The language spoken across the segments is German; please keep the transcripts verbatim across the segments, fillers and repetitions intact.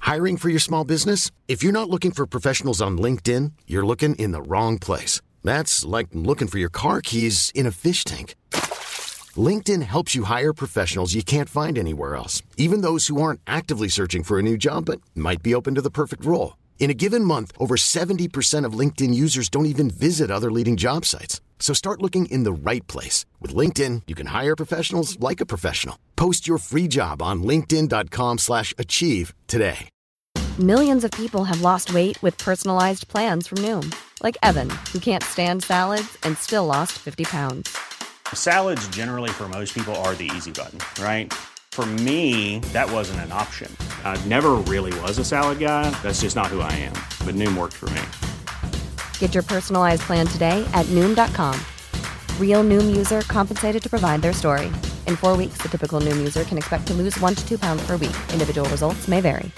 Hiring for your small business? If you're not looking for professionals on LinkedIn, you're looking in the wrong place. That's like looking for your car keys in a fish tank. LinkedIn helps you hire professionals you can't find anywhere else, even those who aren't actively searching for a new job but might be open to the perfect role. In a given month, over seventy percent of LinkedIn users don't even visit other leading job sites. So start looking in the right place. With LinkedIn, you can hire professionals like a professional. Post your free job on linkedin dot com slash achieve today. Millions of people have lost weight with personalized plans from Noom. Like Evan, who can't stand salads and still lost fifty pounds. Salads generally for most people are the easy button, right? For me, that wasn't an option. I never really was a salad guy. That's just not who I am. But Noom worked for me. Get your personalized plan today at Noom dot com. Real Noom user compensated to provide their story. In four weeks, the typical Noom user can expect to lose one to two pounds per week. Individual results may vary.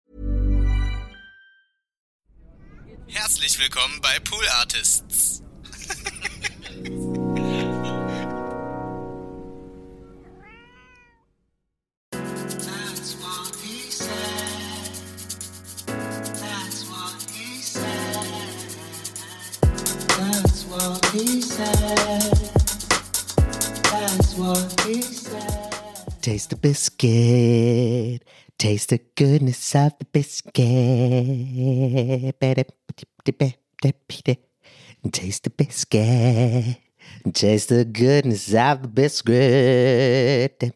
Herzlich willkommen bei Pool Artists. That's what he said. That's what he said. That's what he said. That's what he said. Taste the biscuit. Taste the goodness of the biscuit. Taste the biscuit. Taste the goodness of the biscuit.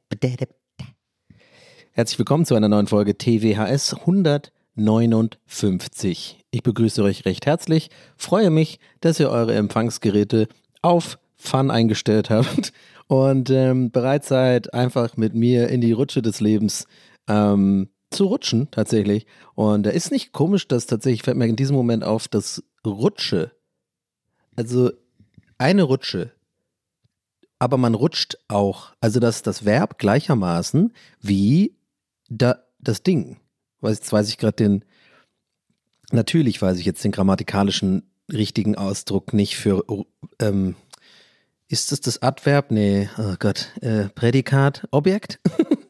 Herzlich willkommen zu einer neuen Folge T W H S hundertneunundfünfzig. Ich begrüße euch recht herzlich, freue mich, dass ihr eure Empfangsgeräte auf Fun eingestellt habt und ähm, bereit seid, einfach mit mir in die Rutsche des Lebens ähm, zu rutschen, tatsächlich. Und da ist nicht komisch, dass tatsächlich, fällt mir in diesem Moment auf, dass Rutsche, also eine Rutsche, aber man rutscht auch, also dass das Verb gleichermaßen wie da, das Ding. Jetzt weiß ich gerade den, natürlich weiß ich jetzt den grammatikalischen richtigen Ausdruck nicht für, ähm, ist das das Adverb? Nee, oh Gott, äh, Prädikat, Objekt?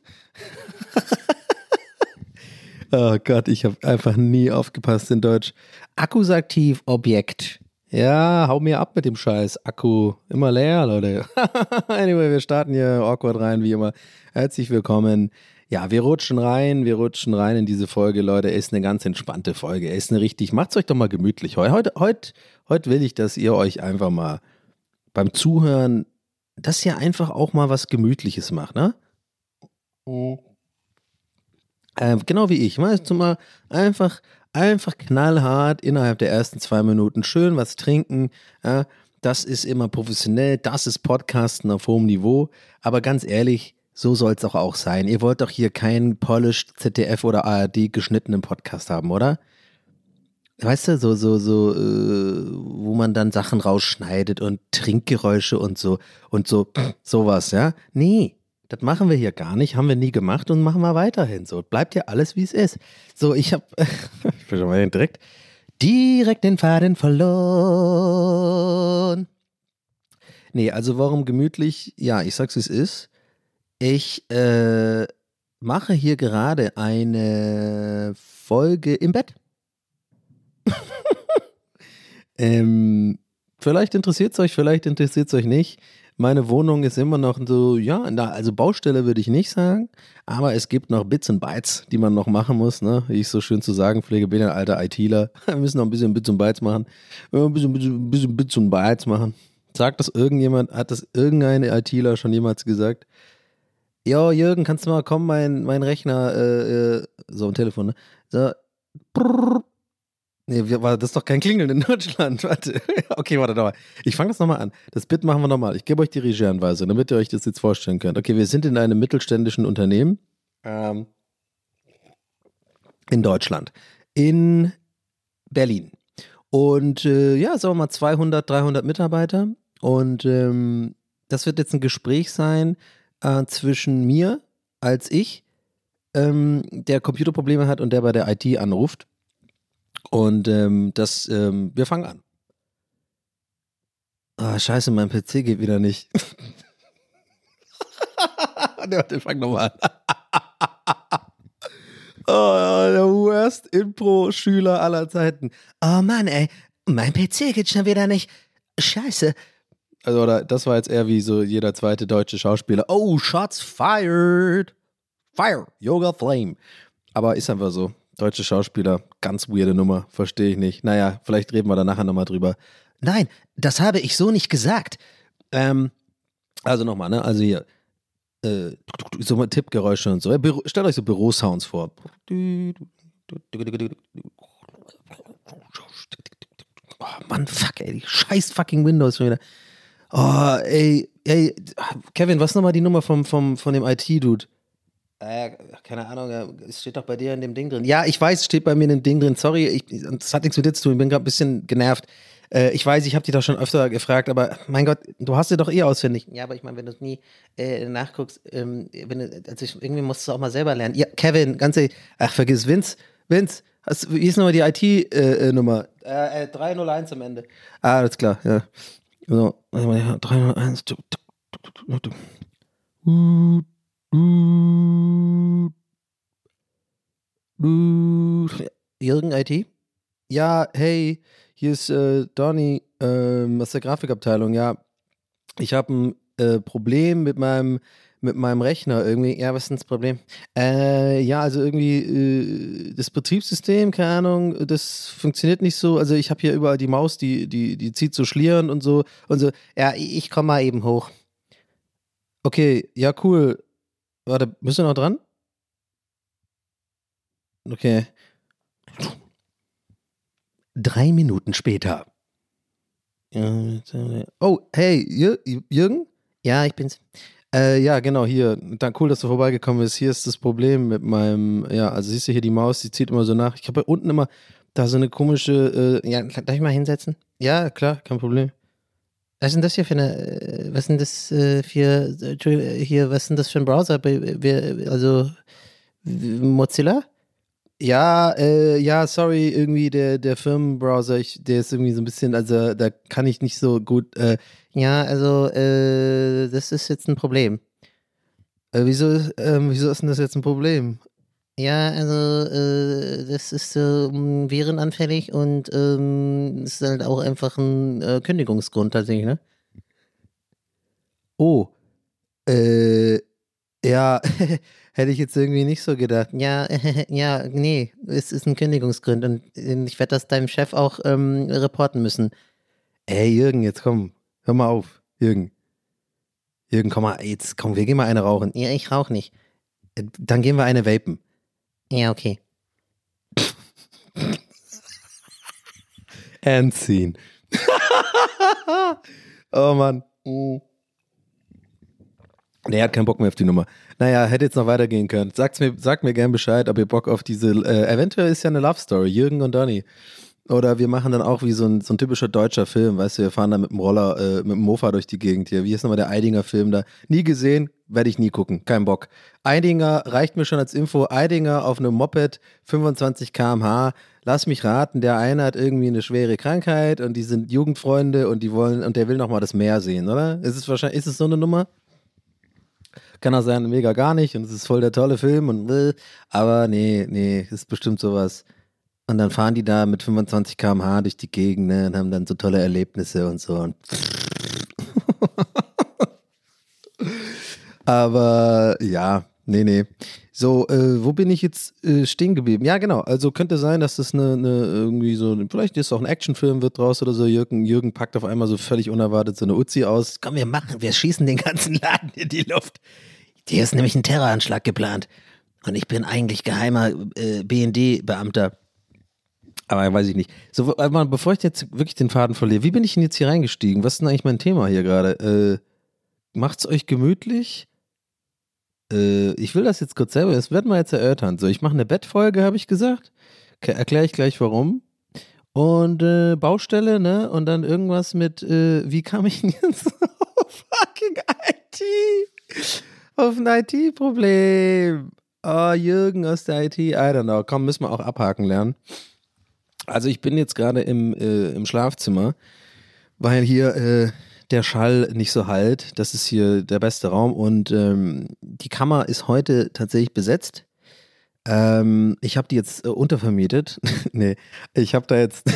Oh Gott, ich habe einfach nie aufgepasst in Deutsch. Akkusativ, Objekt. Ja, hau mir ab mit dem Scheiß. Akku immer leer, Leute. Anyway, wir starten hier awkward rein, wie immer. Herzlich willkommen. Ja, wir rutschen rein, wir rutschen rein in diese Folge, Leute. Ist eine ganz entspannte Folge. Ist eine richtig, macht's euch doch mal gemütlich. Heute, heute, heute will ich, dass ihr euch einfach mal beim Zuhören, dass ihr einfach auch mal was Gemütliches macht, ne? Mhm. Äh, genau wie ich, weißt du mal, einfach, einfach knallhart innerhalb der ersten zwei Minuten schön was trinken, ja, das ist immer professionell, das ist Podcasten auf hohem Niveau, aber ganz ehrlich, so soll es doch auch sein. Ihr wollt doch hier keinen polished Z D F oder A R D geschnittenen Podcast haben, oder? Weißt du, so, so, so, äh, wo man dann Sachen rausschneidet und Trinkgeräusche und so, und so, sowas, ja? Nee. Das machen wir hier gar nicht, haben wir nie gemacht und machen wir weiterhin so. Bleibt ja alles, wie es ist. So, ich habe, ich bin schon mal direkt, direkt den Faden verloren. Nee, also warum gemütlich? Ja, ich sag's, wie es ist. Ich äh, mache hier gerade eine Folge im Bett. ähm, vielleicht interessiert es euch, vielleicht interessiert es euch nicht. Meine Wohnung ist immer noch so, ja, na, also Baustelle würde ich nicht sagen, aber es gibt noch Bits und Bytes, die man noch machen muss, ne? Wie ich so schön zu sagen pflege, bin ja ein alter ITler. Wir müssen noch ein bisschen Bits und Bytes machen. Ein bisschen, bisschen, bisschen Bits und Bytes machen. Sagt das irgendjemand, hat das irgendein ITler schon jemals gesagt? Jo, Jürgen, kannst du mal kommen, mein, mein Rechner, äh, äh, so am Telefon, ne? So, brrr. Nee, das ist doch kein Klingeln in Deutschland. Warte. Okay, warte nochmal. Ich fange das nochmal an. Das Bit machen wir nochmal. Ich gebe euch die Regieanweisung, damit ihr euch das jetzt vorstellen könnt. Okay, wir sind in einem mittelständischen Unternehmen ähm, in Deutschland. In Berlin. Und äh, ja, sagen wir mal zweihundert, dreihundert Mitarbeiter. Und ähm, das wird jetzt ein Gespräch sein äh, zwischen mir als ich, ähm, der Computerprobleme hat und der bei der I T anruft. Und ähm, das, ähm, wir fangen an. Ah, oh, scheiße, mein P C geht wieder nicht. Ne, warte, fang nochmal an. Oh, Gast-Impro-Schüler aller Zeiten. Oh Mann, ey, mein P C geht schon wieder nicht. Scheiße. Also, oder das war jetzt eher wie so jeder zweite deutsche Schauspieler. Oh, shots fired. Fire, Yoga Flame. Aber ist einfach so. Deutsche Schauspieler, ganz weirde Nummer, verstehe ich nicht. Naja, vielleicht reden wir da nachher nochmal drüber. Nein, das habe ich so nicht gesagt. Ähm, also nochmal, ne? Also hier, äh, so mal Tippgeräusche und so. Büro, stellt euch so Bürosounds vor. Oh Mann, fuck, ey, die scheiß fucking Windows schon wieder. Oh, ey, ey, Kevin, was ist nochmal die Nummer vom, vom, von dem I T-Dude? Äh, keine Ahnung, es steht doch bei dir in dem Ding drin. Ja, ich weiß, es steht bei mir in dem Ding drin. Sorry, ich, das hat nichts mit dir zu tun. Ich bin gerade ein bisschen genervt. Äh, ich weiß, ich habe dich doch schon öfter gefragt, aber mein Gott, du hast sie doch eh auswendig. Ja, aber ich meine, wenn du es nie äh, nachguckst, ähm, wenn du, also ich, irgendwie musst du auch mal selber lernen. Ja, Kevin, ganz ehrlich, ach, vergiss, Vince, Vince, hast, wie ist nochmal die I T-Nummer? Äh, äh, drei null eins am Ende. Ah, alles klar, ja. So, ja, drei null eins. Uh. Jürgen I T? Ja, hey, hier ist äh, Donny ähm, aus der Grafikabteilung. Ja, ich habe ein äh, Problem mit meinem mit meinem Rechner irgendwie. Ja, was ist denn das Problem? Äh, ja, also irgendwie äh, das Betriebssystem, keine Ahnung, das funktioniert nicht so. Also ich habe hier überall die Maus, die die die zieht so Schlieren und so und so. Ja, ich komme mal eben hoch. Okay, ja cool. Warte, bist du noch dran? Okay. Drei Minuten später. Oh, hey, Jür- Jürgen? Ja, ich bin's. Äh, ja, genau, hier. Dann cool, dass du vorbeigekommen bist. Hier ist das Problem mit meinem, ja, also siehst du hier die Maus, die zieht immer so nach. Ich habe unten immer da so eine komische, äh, ja, darf ich mal hinsetzen? Ja, klar, kein Problem. Was ist denn das hier für eine, äh, was ist denn das äh, für, äh, Entschuldigung, äh, hier, was ist denn das für ein Browser? Bei- wir- Also, w- Mozilla? Ja, äh, ja, sorry, irgendwie der, der Firmenbrowser, ich, der ist irgendwie so ein bisschen, also da kann ich nicht so gut, äh, ja, also, äh, das ist jetzt ein Problem. Äh, wieso, ist- ähm, wieso ist denn das jetzt ein Problem? Ja, also, äh, das ist ähm, virenanfällig und ähm, ist halt auch einfach ein äh, Kündigungsgrund tatsächlich, ne? Oh, äh, ja, hätte ich jetzt irgendwie nicht so gedacht. Ja, ja, nee, es ist ein Kündigungsgrund und ähm, ich werde das deinem Chef auch ähm, reporten müssen. Ey, Jürgen, jetzt komm, hör mal auf, Jürgen. Jürgen, komm mal, jetzt komm, wir gehen mal eine rauchen. Ja, ich rauche nicht. Äh, Dann gehen wir eine vapen. Ja, okay. Anziehen. Oh Mann. Mm. Nee, er hat keinen Bock mehr auf die Nummer. Naja, hätte jetzt noch weitergehen können. Sagt's mir, sagt mir gern Bescheid, ob ihr Bock auf diese, äh, eventuell ist ja eine Love Story, Jürgen und Donny. Oder wir machen dann auch wie so ein, so ein typischer deutscher Film, weißt du, wir fahren dann mit dem Roller, äh, mit dem Mofa durch die Gegend hier. Wie ist nochmal der Eidinger Film da? Nie gesehen, werde ich nie gucken, kein Bock. Eidinger reicht mir schon als Info, Eidinger auf einem Moped, fünfundzwanzig Kilometer pro Stunde. Lass mich raten, der eine hat irgendwie eine schwere Krankheit und die sind Jugendfreunde und die wollen, und der will nochmal das Meer sehen, oder? Ist es wahrscheinlich, ist es so eine Nummer? Kann auch sein, mega gar nicht und es ist voll der tolle Film und äh, aber nee, nee, ist bestimmt sowas. Und dann fahren die da mit fünfundzwanzig Kilometer pro Stunde durch die Gegend, ne, und haben dann so tolle Erlebnisse und so. Und aber ja, nee, nee. So, äh, wo bin ich jetzt äh, stehen geblieben? Ja, genau. Also könnte sein, dass das eine, eine irgendwie so, vielleicht ist auch ein Actionfilm wird draus oder so. Jürgen, Jürgen packt auf einmal so völlig unerwartet so eine Uzi aus. Komm, wir machen, wir schießen den ganzen Laden in die Luft. Hier ist nämlich ein Terroranschlag geplant. Und ich bin eigentlich geheimer äh, B N D-Beamter. Aber weiß ich nicht. So, aber bevor ich jetzt wirklich den Faden verliere, wie bin ich denn jetzt hier reingestiegen? Was ist denn eigentlich mein Thema hier gerade? Äh, macht's euch gemütlich? Äh, ich will das jetzt kurz selber, das werden wir jetzt erörtern. So, ich mache eine Bettfolge, habe ich gesagt. Okay, erkläre ich gleich warum. Und äh, Baustelle, ne? Und dann irgendwas mit, äh, wie kam ich denn jetzt auf fucking I T? Auf ein I T-Problem. Oh, Jürgen aus der I T, I don't know. Komm, müssen wir auch abhaken lernen. Also ich bin jetzt gerade im, äh, im Schlafzimmer, weil hier äh, der Schall nicht so hallt. Das ist hier der beste Raum und ähm, die Kammer ist heute tatsächlich besetzt. Ähm, ich habe die jetzt äh, untervermietet. nee, ich habe da jetzt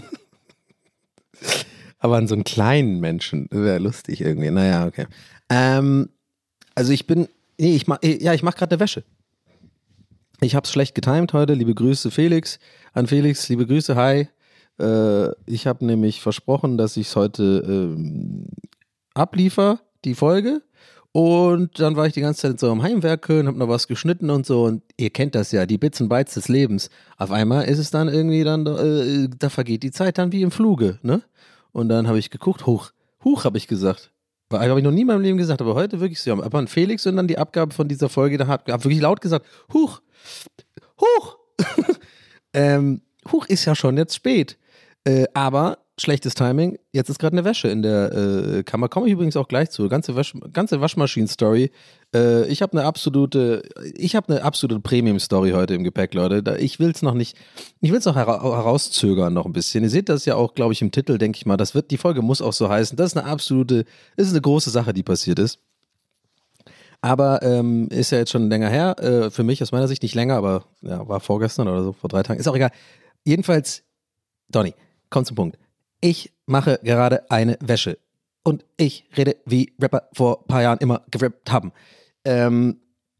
aber an so einen kleinen Menschen. Wäre lustig irgendwie. Naja, okay. Ähm, also ich bin, nee, ich mach, ja, ich mache gerade eine Wäsche. Ich habe es schlecht getimt heute. Liebe Grüße Felix, an Felix, liebe Grüße, hi. Äh, ich habe nämlich versprochen, dass ich es heute ähm, abliefer, die Folge. Und dann war ich die ganze Zeit in so einem Heimwerke und hab noch was geschnitten und so. Und ihr kennt das ja, die Bits und Bytes des Lebens. Auf einmal ist es dann irgendwie dann, äh, da vergeht die Zeit dann wie im Fluge, ne? Und dann habe ich geguckt, hoch, hoch habe ich gesagt. Habe ich noch nie in meinem Leben gesagt, aber heute wirklich so. Aber an Felix und dann die Abgabe von dieser Folge, da habe hab wirklich laut gesagt, huch, huch. ähm, huch ist ja schon jetzt spät. Äh, aber schlechtes Timing, jetzt ist gerade eine Wäsche in der äh, Kammer, komme ich übrigens auch gleich zu, ganze, Wasch, ganze Waschmaschinen-Story. Äh, ich habe eine absolute, ich habe eine absolute Premium-Story heute im Gepäck, Leute. Da, ich will es noch nicht, ich will es noch hera- herauszögern noch ein bisschen. Ihr seht das ja auch, glaube ich, im Titel, denke ich mal. Das wird, die Folge muss auch so heißen. Das ist eine absolute, das ist eine große Sache, die passiert ist. Aber ähm, ist ja jetzt schon länger her, äh, für mich aus meiner Sicht nicht länger, aber ja, war vorgestern oder so, vor drei Tagen, ist auch egal. Jedenfalls, Donny, komm zum Punkt. Ich mache gerade eine Wäsche und ich rede, wie Rapper vor ein paar Jahren immer gerappt haben. Ähm,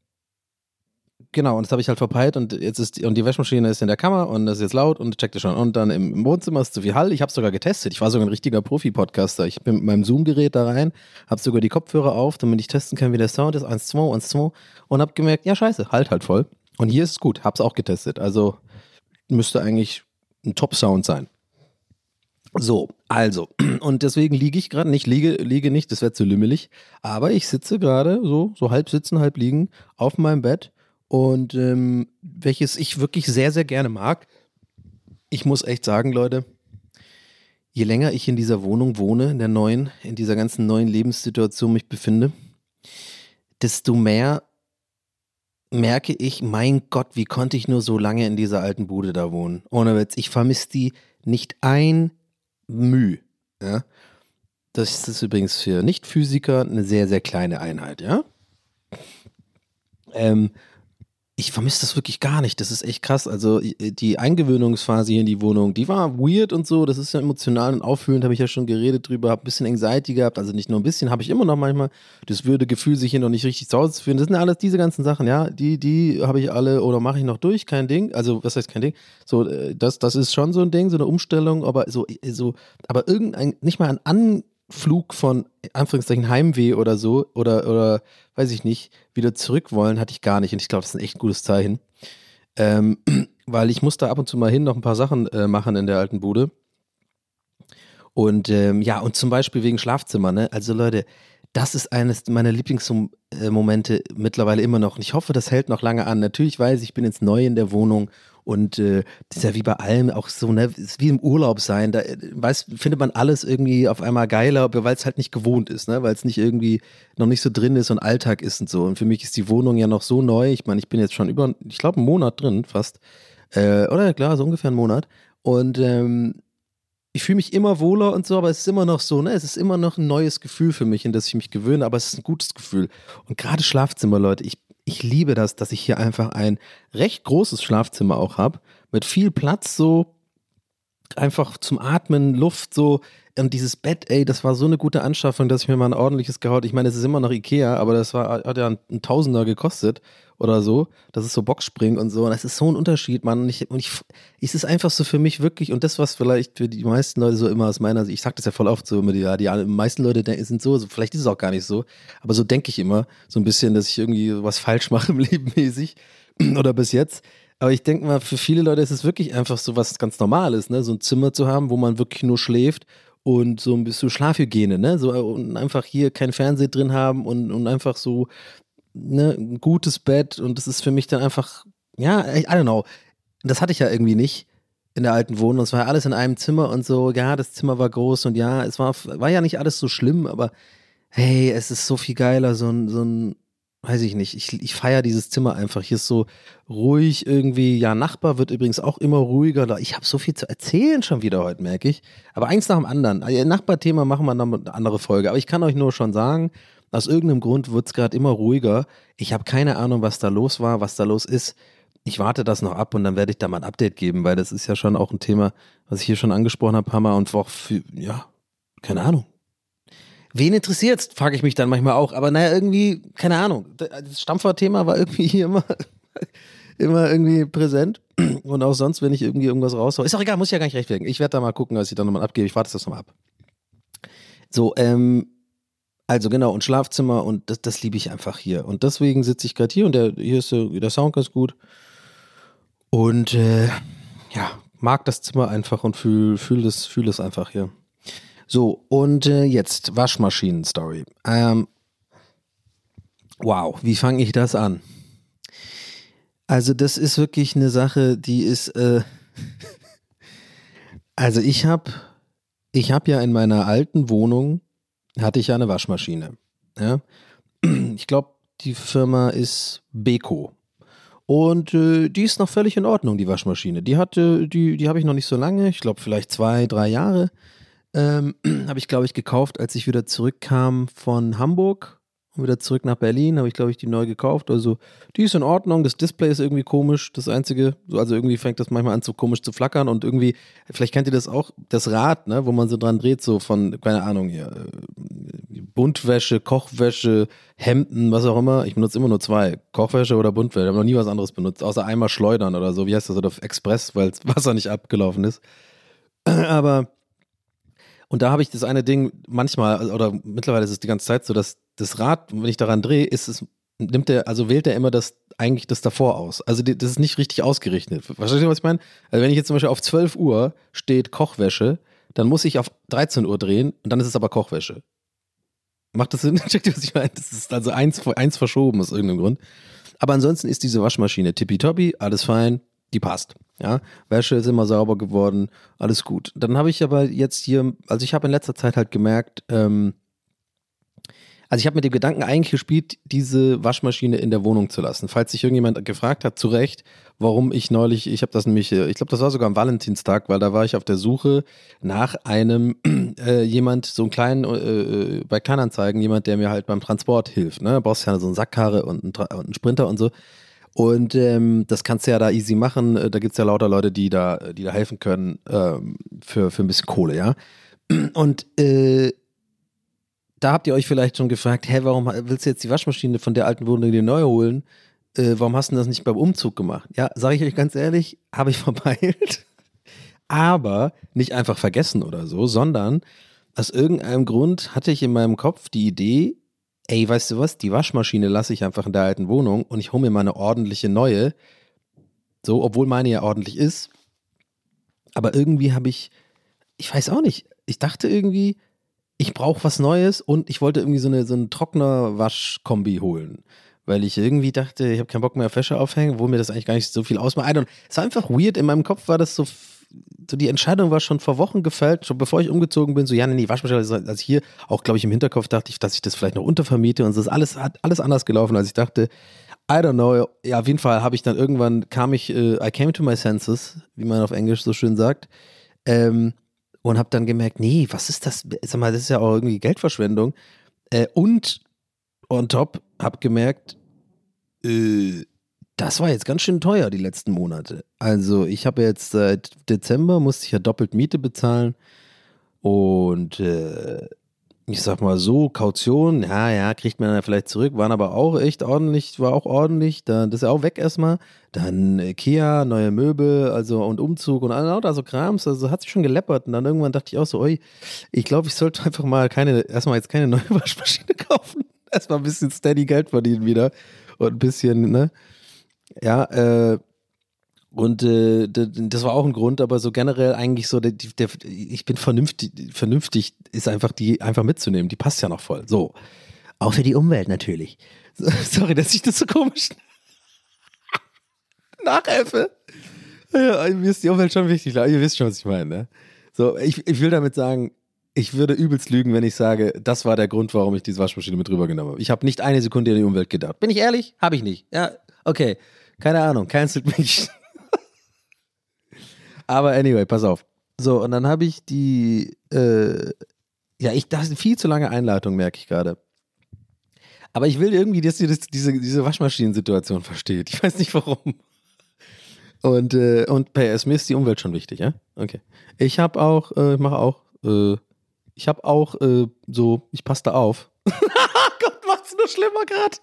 genau, und das habe ich halt verpeilt und jetzt ist die, und die Waschmaschine ist in der Kammer und das ist jetzt laut und checkt ihr schon. Und dann im Wohnzimmer ist zu viel Hall. Ich habe es sogar getestet. Ich war sogar ein richtiger Profi-Podcaster. Ich bin mit meinem Zoom-Gerät da rein, habe sogar die Kopfhörer auf, damit ich testen kann, wie der Sound ist. eins, zwei, eins, zwei und habe gemerkt, ja scheiße, halt halt voll. Und hier ist es gut, habe es auch getestet. Also müsste eigentlich ein Top-Sound sein. So, also, und deswegen liege ich gerade, nicht liege, liege nicht, das wäre zu lümmelig, aber ich sitze gerade so, so halb sitzen, halb liegen auf meinem Bett und ähm, welches ich wirklich sehr, sehr gerne mag. Ich muss echt sagen, Leute, je länger ich in dieser Wohnung wohne, in der neuen, in dieser ganzen neuen Lebenssituation mich befinde, desto mehr merke ich, mein Gott, wie konnte ich nur so lange in dieser alten Bude da wohnen? Ohne Witz, ich vermisse die nicht ein Müh, ja. Das ist übrigens für Nicht-Physiker eine sehr, sehr kleine Einheit, ja. Ähm, ich vermisse das wirklich gar nicht, das ist echt krass. Also die Eingewöhnungsphase hier in die Wohnung, die war weird und so, das ist ja emotional und auffühlend, habe ich ja schon geredet drüber, habe ein bisschen Anxiety gehabt, also nicht nur ein bisschen, habe ich immer noch manchmal das würde Gefühl, sich hier noch nicht richtig zu Hause zu fühlen. Das sind alles diese ganzen Sachen, ja, die, die habe ich alle oder mache ich noch durch, kein Ding, also was heißt kein Ding, so, das, das ist schon so ein Ding, so eine Umstellung, aber so, so aber irgendein, nicht mal ein Anflug von Anführungszeichen Heimweh oder so, oder, oder weiß ich nicht, wieder zurück wollen, hatte ich gar nicht und ich glaube, das ist ein echt gutes Zeichen, ähm, weil ich musste ab und zu mal hin noch ein paar Sachen äh, machen in der alten Bude und ähm, ja, und zum Beispiel wegen Schlafzimmer, ne, also Leute, das ist eines meiner Lieblingsmomente mittlerweile immer noch und ich hoffe, das hält noch lange an. Natürlich weiß ich, ich bin jetzt neu in der Wohnung und äh, das ist ja wie bei allem auch so, ne, ist wie im Urlaub sein, da weiß, findet man alles irgendwie auf einmal geiler, weil es halt nicht gewohnt ist, ne, weil es nicht irgendwie noch nicht so drin ist und Alltag ist und so und für mich ist die Wohnung ja noch so neu, ich meine, ich bin jetzt schon über, ich glaube einen Monat drin fast, äh, oder klar, so ungefähr einen Monat und ähm, ich fühle mich immer wohler und so, aber es ist immer noch so, ne, es ist immer noch ein neues Gefühl für mich, in das ich mich gewöhne, aber es ist ein gutes Gefühl. Und gerade Schlafzimmer, Leute, ich, ich liebe das, dass ich hier einfach ein recht großes Schlafzimmer auch habe, mit viel Platz so, einfach zum Atmen, Luft so und dieses Bett, ey, das war so eine gute Anschaffung, dass ich mir mal ein ordentliches gehaut, ich meine, es ist immer noch Ikea, aber das war, hat ja ein Tausender gekostet oder so, das ist so Boxspring und so und das ist so ein Unterschied, Mann, und ich, und ich, es ist einfach so für mich wirklich und das, was vielleicht für die meisten Leute so immer aus meiner Sicht, ich sag das ja voll oft so immer, die, ja, die meisten Leute sind so, so, vielleicht ist es auch gar nicht so, aber so denke ich immer, so ein bisschen, dass ich irgendwie was falsch mache im Leben mäßig oder bis jetzt. Aber ich denke mal, für viele Leute ist es wirklich einfach so was ganz Normales, ne? So ein Zimmer zu haben, wo man wirklich nur schläft und so ein bisschen Schlafhygiene, ne? So, und einfach hier kein Fernseher drin haben und, und einfach so, ne, ein gutes Bett und das ist für mich dann einfach, ja, I don't know. Das hatte ich ja irgendwie nicht in der alten Wohnung. Es war ja alles in einem Zimmer und so, ja, das Zimmer war groß und ja, es war, war ja nicht alles so schlimm, aber hey, es ist so viel geiler, so ein, so ein weiß ich nicht, ich, ich feiere dieses Zimmer einfach. Hier ist so ruhig irgendwie. Ja, Nachbar wird übrigens auch immer ruhiger. Ich habe so viel zu erzählen schon wieder heute, merke ich. Aber eins nach dem anderen. Nachbarthema machen wir dann eine andere Folge. Aber ich kann euch nur schon sagen, aus irgendeinem Grund wird es gerade immer ruhiger. Ich habe keine Ahnung, was da los war, was da los ist. ich warte das noch ab und dann werde ich da mal ein Update geben, weil das ist ja schon auch ein Thema, was ich hier schon angesprochen habe, Hammer und auch für, ja, keine Ahnung. Wen interessiert's, frage ich mich dann manchmal auch, aber naja, irgendwie, keine Ahnung, das Stammfahrthema war irgendwie hier immer, immer irgendwie präsent und auch sonst, wenn ich irgendwie irgendwas raushaue, ist auch egal, muss ich ja gar nicht rechtfertigen. Ich werde da mal gucken, was ich dann nochmal abgebe, ich warte das nochmal ab. So, ähm, also genau, und Schlafzimmer und das, das liebe ich einfach hier. Und deswegen sitze ich gerade hier und der, hier ist so, der Sound ganz gut. Und äh, ja, mag das Zimmer einfach und fühle fühl es, fühl es einfach hier. So, und äh, jetzt Waschmaschinen-Story. Ähm, wow, wie fange ich das an? Also das ist wirklich eine Sache, die ist, äh, also ich habe ich hab ja in meiner alten Wohnung hatte ich ja eine Waschmaschine. Ja? Ich glaube, die Firma ist Beko. Und äh, die ist noch völlig in Ordnung, die Waschmaschine. Die hatte, die, die habe ich noch nicht so lange, ich glaube vielleicht zwei, drei Jahre. Ähm, habe ich, glaube ich, gekauft, als ich wieder zurückkam von Hamburg und wieder zurück nach Berlin, habe ich, glaube ich, die neu gekauft. Also die ist in Ordnung, das Display ist irgendwie komisch, das Einzige, also irgendwie fängt das manchmal an, so komisch zu flackern und irgendwie, vielleicht kennt ihr das auch, das Rad, ne, wo man so dran dreht, so von, keine Ahnung, hier, Buntwäsche, Kochwäsche, Hemden, was auch immer. Ich benutze immer nur zwei, Kochwäsche oder Buntwäsche, ich habe noch nie was anderes benutzt, außer einmal Schleudern oder so, wie heißt das, oder Express, weil das Wasser nicht abgelaufen ist. Aber und da habe ich das eine Ding manchmal, oder mittlerweile ist es die ganze Zeit so, dass das Rad, wenn ich daran drehe, ist es, nimmt der, also wählt er immer das, eigentlich das davor aus. Also die, das ist nicht richtig ausgerichtet. Verstehst du, was ich meine? Also wenn ich jetzt zum Beispiel auf zwölf Uhr steht Kochwäsche, dann muss ich auf dreizehn Uhr drehen und dann ist es aber Kochwäsche. Macht das Sinn? Checkt ihr, was ich meine? Das ist also eins, eins verschoben aus irgendeinem Grund. Aber ansonsten ist diese Waschmaschine tippitoppi, alles fein, die passt. Ja, Wäsche ist immer sauber geworden, alles gut. Dann habe ich aber jetzt hier, also ich habe in letzter Zeit halt gemerkt, ähm, also ich habe mit dem Gedanken eigentlich gespielt, diese Waschmaschine in der Wohnung zu lassen. Falls sich irgendjemand gefragt hat, zu Recht, warum ich neulich, ich habe das nämlich, ich glaube, das war sogar am Valentinstag, weil da war ich auf der Suche nach einem äh, jemand, so einen kleinen, äh, bei Kleinanzeigen, jemand, der mir halt beim Transport hilft. Ne? Da brauchst du ja so einen Sackkarre und einen, Tra- und einen Sprinter und so. Und ähm, das kannst du ja da easy machen. Da gibt es ja lauter Leute, die da, die da helfen können ähm, für, für ein bisschen Kohle, ja. Und äh, da habt ihr euch vielleicht schon gefragt, hä, warum willst du jetzt die Waschmaschine von der alten Wohnung dir neu holen? Äh, warum hast du das nicht beim Umzug gemacht? Ja, sage ich euch ganz ehrlich, habe ich verpeilt. Aber nicht einfach vergessen oder so, sondern aus irgendeinem Grund hatte ich in meinem Kopf die Idee, ey, weißt du was, die Waschmaschine lasse ich einfach in der alten Wohnung und ich hole mir mal eine ordentliche neue. So, obwohl meine ja ordentlich ist. Aber irgendwie habe ich, ich weiß auch nicht, ich dachte irgendwie, ich brauche was Neues und ich wollte irgendwie so eine, so eine Trockner-Wasch-Kombi holen. Weil ich irgendwie dachte, ich habe keinen Bock mehr auf Wäsche aufhängen, wo mir das eigentlich gar nicht so viel ausmacht. I don't- Es war einfach weird, in meinem Kopf war das so, so die Entscheidung war schon vor Wochen gefällt, schon bevor ich umgezogen bin, so ja, nee, die Waschmaschine, also hier auch, glaube ich, im Hinterkopf dachte ich, dass ich das vielleicht noch untervermiete und so ist alles, hat alles anders gelaufen, als ich dachte. I don't know, ja, auf jeden Fall habe ich dann irgendwann, kam ich, äh, I came to my senses, wie man auf Englisch so schön sagt, ähm, und habe dann gemerkt, nee, was ist das, sag mal, das ist ja auch irgendwie Geldverschwendung, äh, und on top habe gemerkt, äh, das war jetzt ganz schön teuer die letzten Monate. Also ich habe jetzt seit Dezember, musste ich ja doppelt Miete bezahlen und äh, ich sag mal so, Kaution, ja, ja, kriegt man dann vielleicht zurück, waren aber auch echt ordentlich, war auch ordentlich, dann, das ist ja auch weg erstmal. Dann Ikea, neue Möbel, also und Umzug und all also Krams, also hat sich schon geleppert und dann irgendwann dachte ich auch so, oi, ich glaube, ich sollte einfach mal keine, erstmal jetzt keine neue Waschmaschine kaufen, erstmal ein bisschen steady Geld verdienen wieder und ein bisschen, ne, ja, äh, und äh, d- d- das war auch ein Grund, aber so generell eigentlich so, der, der, ich bin vernünftig, vernünftig ist einfach die einfach mitzunehmen, die passt ja noch voll. So, auch für die Umwelt natürlich. So, sorry, dass ich das so komisch nachhelfe. Ja, mir ist die Umwelt schon wichtig, ihr wisst schon, was ich meine. Ne? So, ich, ich will damit sagen, ich würde übelst lügen, wenn ich sage, das war der Grund, warum ich diese Waschmaschine mit rübergenommen habe. Ich habe nicht eine Sekunde an die Umwelt gedacht. Bin ich ehrlich? Habe ich nicht. Ja, okay. Keine Ahnung, cancelt mich. Aber anyway, pass auf. So, und dann habe ich die, äh, ja, ich dachte, viel zu lange Einleitung, merke ich gerade. Aber ich will irgendwie, dass ihr das, diese, diese Waschmaschinensituation versteht. Ich weiß nicht warum. Und, äh, und P S, mir ist die Umwelt schon wichtig, ja? Okay. Ich habe auch, äh, ich mache auch, äh, ich habe auch äh, so, ich passe da auf. Gott, macht's nur schlimmer gerade.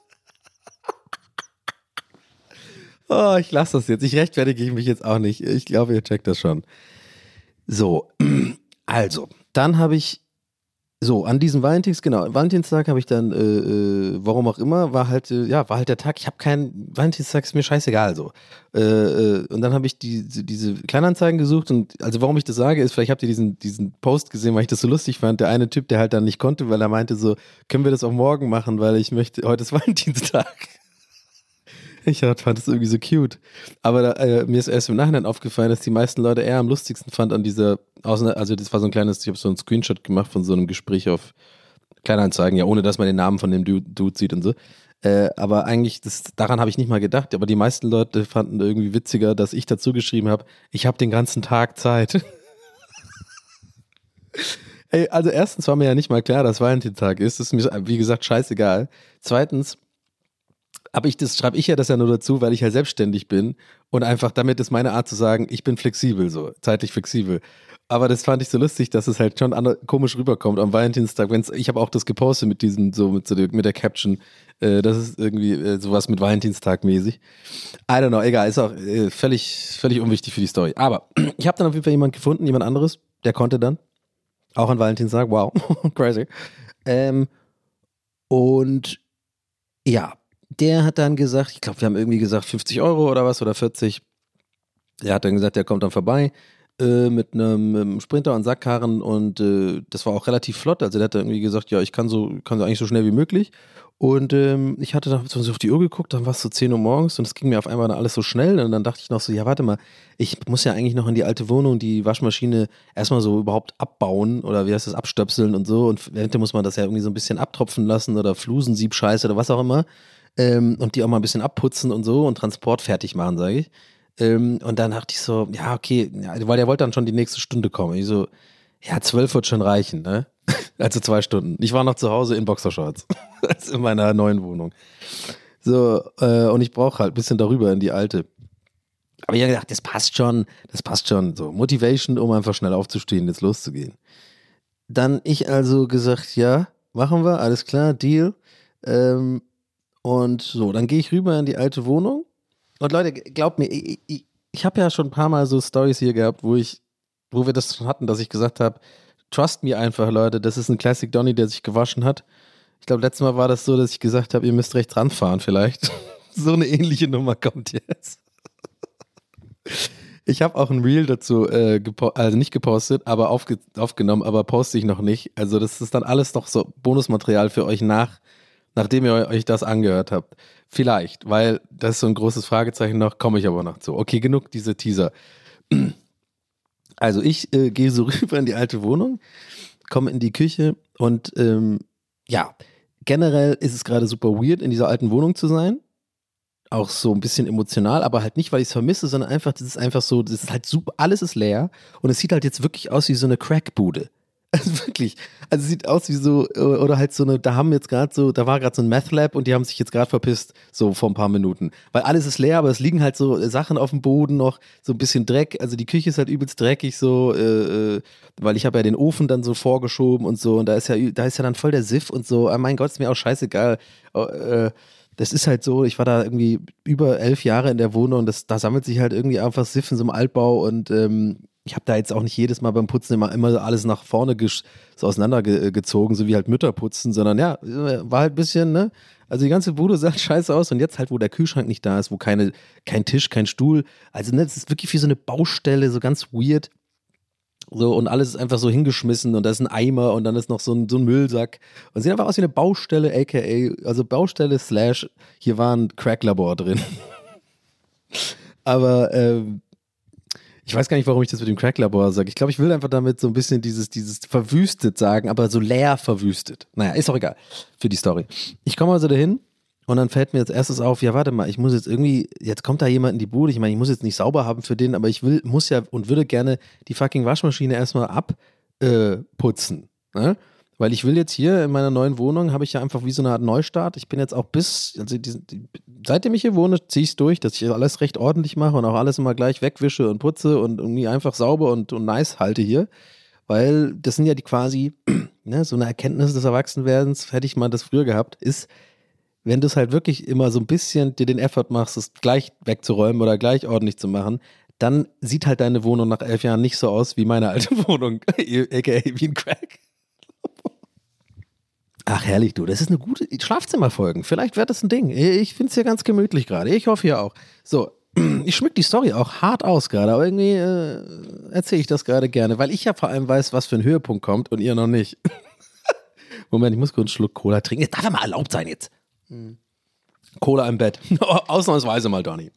Oh, ich lasse das jetzt. Ich rechtfertige mich jetzt auch nicht. Ich glaube, ihr checkt das schon. So, also, dann habe ich, so, an diesem Valentins, genau, Valentinstag habe ich dann, äh, äh, warum auch immer, war halt, äh, ja, war halt der Tag, ich habe keinen, Valentinstag ist mir scheißegal, so. Äh, äh, und dann habe ich die, diese Kleinanzeigen gesucht und, also warum ich das sage, ist, vielleicht habt ihr diesen, diesen Post gesehen, weil ich das so lustig fand, der eine Typ, der halt dann nicht konnte, weil er meinte so, können wir das auch morgen machen, weil ich möchte, heute ist Valentinstag. Ich fand das irgendwie so cute. Aber da, äh, mir ist erst im Nachhinein aufgefallen, dass die meisten Leute eher am lustigsten fand an dieser, also das war so ein kleines, ich habe so einen Screenshot gemacht von so einem Gespräch auf Kleinanzeigen, ja, ohne dass man den Namen von dem Dude, Dude sieht und so. Äh, aber eigentlich, das, daran habe ich nicht mal gedacht, aber die meisten Leute fanden irgendwie witziger, dass ich dazu geschrieben habe, ich habe den ganzen Tag Zeit. Ey, also erstens war mir ja nicht mal klar, dass Valentinstag ist. Das ist mir, wie gesagt, scheißegal. Zweitens, aber ich, das schreibe ich ja das ja nur dazu, weil ich ja selbstständig bin und einfach damit ist meine Art zu sagen, ich bin flexibel, so zeitlich flexibel. Aber das fand ich so lustig, dass es halt schon ander, komisch rüberkommt am Valentinstag. Wenn's, ich habe auch das gepostet mit diesem, so mit, so der, mit der Caption, äh, das ist irgendwie äh, sowas mit Valentinstag mäßig. I don't know, egal, ist auch äh, völlig, völlig unwichtig für die Story. Aber ich habe dann auf jeden Fall jemanden gefunden, jemand anderes, der konnte dann. Auch an Valentinstag, wow, crazy. Ähm, und ja, der hat dann gesagt, ich glaube, wir haben irgendwie gesagt fünfzig Euro oder was oder vierzig. Der hat dann gesagt, der kommt dann vorbei äh, mit einem, einem Sprinter und Sackkarren und äh, das war auch relativ flott. Also der hat dann irgendwie gesagt, ja, ich kann so, kann so eigentlich so schnell wie möglich. Und ähm, ich hatte dann so auf die Uhr geguckt, dann war es so zehn Uhr morgens und es ging mir auf einmal dann alles so schnell. Und dann dachte ich noch so, ja, warte mal, ich muss ja eigentlich noch in die alte Wohnung die Waschmaschine erstmal so überhaupt abbauen oder wie heißt das, abstöpseln und so. Und während muss man das ja irgendwie so ein bisschen abtropfen lassen oder Flusensiebscheiße oder was auch immer. Ähm, und die auch mal ein bisschen abputzen und so und Transport fertig machen, sage ich. Ähm, und dann dachte ich so, ja, okay, ja, weil der wollte dann schon die nächste Stunde kommen. Ich so, ja, zwölf wird schon reichen, ne? Also zwei Stunden. Ich war noch zu Hause in Boxershorts. Das ist in meiner neuen Wohnung. So, äh, und ich brauche halt ein bisschen darüber in die alte. Aber ich habe gedacht, das passt schon, das passt schon. So, Motivation, um einfach schnell aufzustehen, jetzt loszugehen. Dann ich also gesagt, ja, machen wir, alles klar, Deal. Ähm, Und so, dann gehe ich rüber in die alte Wohnung. Und Leute, glaubt mir, ich, ich, ich habe ja schon ein paar Mal so Stories hier gehabt, wo ich, wo wir das schon hatten, dass ich gesagt habe, trust me einfach, Leute, das ist ein Classic Donny, der sich gewaschen hat. Ich glaube, letztes Mal war das so, dass ich gesagt habe, ihr müsst rechts ranfahren vielleicht. So eine ähnliche Nummer kommt jetzt. Ich habe auch ein Reel dazu, äh, gepo- also nicht gepostet, aber aufge- aufgenommen, aber poste ich noch nicht. Also das ist dann alles noch so Bonusmaterial für euch nach, nachdem ihr euch das angehört habt. Vielleicht, weil das ist so ein großes Fragezeichen noch, komme ich aber noch zu. Okay, genug diese Teaser. Also ich äh, gehe so rüber in die alte Wohnung, komme in die Küche und ähm, ja, generell ist es gerade super weird, in dieser alten Wohnung zu sein. Auch so ein bisschen emotional, aber halt nicht, weil ich es vermisse, sondern einfach, das ist einfach so, das ist halt super, alles ist leer und es sieht halt jetzt wirklich aus wie so eine Crackbude. Also wirklich, also es sieht aus wie so, oder halt so eine, da haben jetzt gerade so, da war gerade so ein Meth-Lab und die haben sich jetzt gerade verpisst, so vor ein paar Minuten. Weil alles ist leer, aber es liegen halt so Sachen auf dem Boden noch, so ein bisschen Dreck, also die Küche ist halt übelst dreckig so, äh, weil ich habe ja den Ofen dann so vorgeschoben und so und da ist ja, da ist ja dann voll der Siff und so, oh mein Gott, ist mir auch scheißegal, äh, das ist halt so, ich war da irgendwie über elf Jahre in der Wohnung und das, da sammelt sich halt irgendwie einfach Siff in so einem Altbau und ähm, ich habe da jetzt auch nicht jedes Mal beim Putzen immer, immer alles nach vorne ges- so auseinandergezogen, so wie halt Mütter putzen, sondern ja, war halt ein bisschen, ne? Also die ganze Bude sah scheiße aus und jetzt halt, wo der Kühlschrank nicht da ist, wo keine, kein Tisch, kein Stuhl, also ne, das ist wirklich wie so eine Baustelle, so ganz weird. So, und alles ist einfach so hingeschmissen und da ist ein Eimer und dann ist noch so ein, so ein Müllsack. Und sieht einfach aus wie eine Baustelle, aka, also Baustelle slash, hier war ein Cracklabor drin. Aber, ähm, ich weiß gar nicht, warum ich das mit dem Cracklabor sage. Ich glaube, ich will einfach damit so ein bisschen dieses, dieses verwüstet sagen, aber so leer verwüstet. Naja, ist auch egal für die Story. Ich komme also dahin und dann fällt mir als erstes auf, ja warte mal, ich muss jetzt irgendwie, jetzt kommt da jemand in die Bude, ich meine, ich muss jetzt nicht sauber haben für den, aber ich will, muss ja und würde gerne die fucking Waschmaschine erstmal abputzen. Äh, ne? Weil ich will jetzt hier in meiner neuen Wohnung, habe ich ja einfach wie so eine Art Neustart. Ich bin jetzt auch bis, also die, die, seitdem ich hier wohne, ziehe ich es durch, dass ich alles recht ordentlich mache und auch alles immer gleich wegwische und putze und irgendwie einfach sauber und, und nice halte hier. Weil das sind ja die quasi, ne, so eine Erkenntnis des Erwachsenwerdens, hätte ich mal das früher gehabt, ist, wenn du es halt wirklich immer so ein bisschen dir den Effort machst, es gleich wegzuräumen oder gleich ordentlich zu machen, dann sieht halt deine Wohnung nach elf Jahren nicht so aus wie meine alte Wohnung, aka wie ein Crack. Ach, herrlich, du. Das ist eine gute Schlafzimmerfolgen. Vielleicht wird das ein Ding. Ich finde es hier ganz gemütlich gerade. Ich hoffe hier auch. So, ich schmück die Story auch hart aus gerade, aber irgendwie äh, erzähle ich das gerade gerne, weil ich ja vor allem weiß, was für ein Höhepunkt kommt und ihr noch nicht. Moment, ich muss kurz einen Schluck Cola trinken. Das darf ja mal erlaubt sein jetzt. Hm. Cola im Bett. Ausnahmsweise mal, Donny.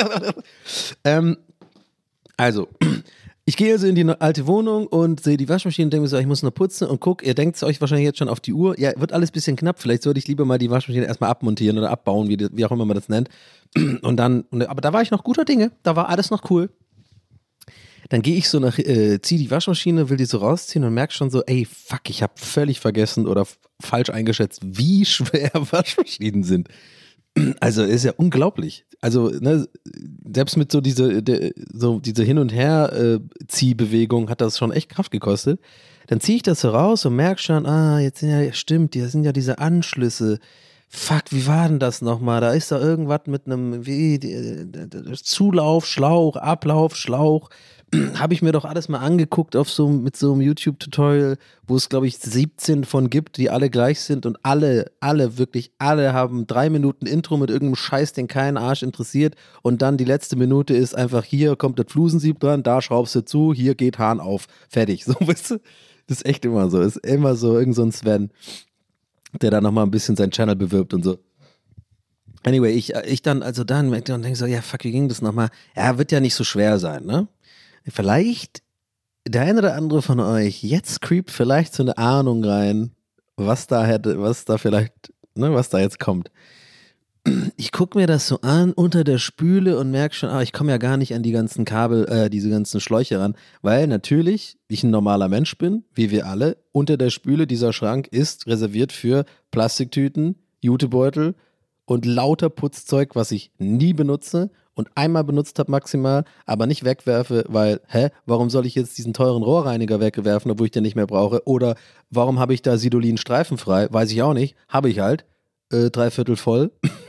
ähm, also, ich gehe also in die alte Wohnung und sehe die Waschmaschine und denke mir so, ich muss noch putzen und guck, ihr denkt euch wahrscheinlich jetzt schon auf die Uhr. Ja, wird alles ein bisschen knapp. Vielleicht sollte ich lieber mal die Waschmaschine erstmal abmontieren oder abbauen, wie, wie auch immer man das nennt. Und dann, aber da war ich noch guter Dinge. Da war alles noch cool. Dann gehe ich so nach, äh, ziehe die Waschmaschine, will die so rausziehen und merke schon so, ey, fuck, ich habe völlig vergessen oder f- falsch eingeschätzt, wie schwer Waschmaschinen sind. Also ist ja unglaublich. Also ne, selbst mit so diese, de, so diese Hin- und Her-Ziehbewegung hat das schon echt Kraft gekostet. Dann ziehe ich das so raus und merke schon, ah, jetzt sind ja, stimmt, da sind ja diese Anschlüsse. Fuck, wie war denn das nochmal? Da ist da irgendwas mit einem wie, die, die, die, Zulauf, Schlauch, Ablauf, Schlauch. Habe ich mir doch alles mal angeguckt auf so, mit so einem YouTube-Tutorial, wo es, glaube ich, siebzehn von gibt, die alle gleich sind und alle, alle, wirklich alle haben drei Minuten Intro mit irgendeinem Scheiß, den keinen Arsch interessiert und dann die letzte Minute ist einfach, hier kommt das Flusensieb dran, da schraubst du zu, hier geht Hahn auf, fertig. So, weißt du, das ist echt immer so, ist immer so irgend so ein Sven, der da nochmal ein bisschen seinen Channel bewirbt und so. Anyway, ich, ich dann, also dann denke so, ja fuck, wie ging das nochmal? Ja, wird ja nicht so schwer sein, ne? Vielleicht der eine oder andere von euch, jetzt creept vielleicht so eine Ahnung rein, was da hätte, was da vielleicht, ne, was da jetzt kommt. Ich gucke mir das so an unter der Spüle und merke schon, ah, ich komme ja gar nicht an die ganzen Kabel, äh, diese ganzen Schläuche ran, weil natürlich ich ein normaler Mensch bin, wie wir alle, unter der Spüle dieser Schrank ist reserviert für Plastiktüten, Jutebeutel und lauter Putzzeug, was ich nie benutze und einmal benutzt habe maximal, aber nicht wegwerfe, weil, hä, warum soll ich jetzt diesen teuren Rohrreiniger wegwerfen, obwohl ich den nicht mehr brauche? Oder warum habe ich da Sidolin streifenfrei? Weiß ich auch nicht. Habe ich halt. Äh, dreiviertel voll.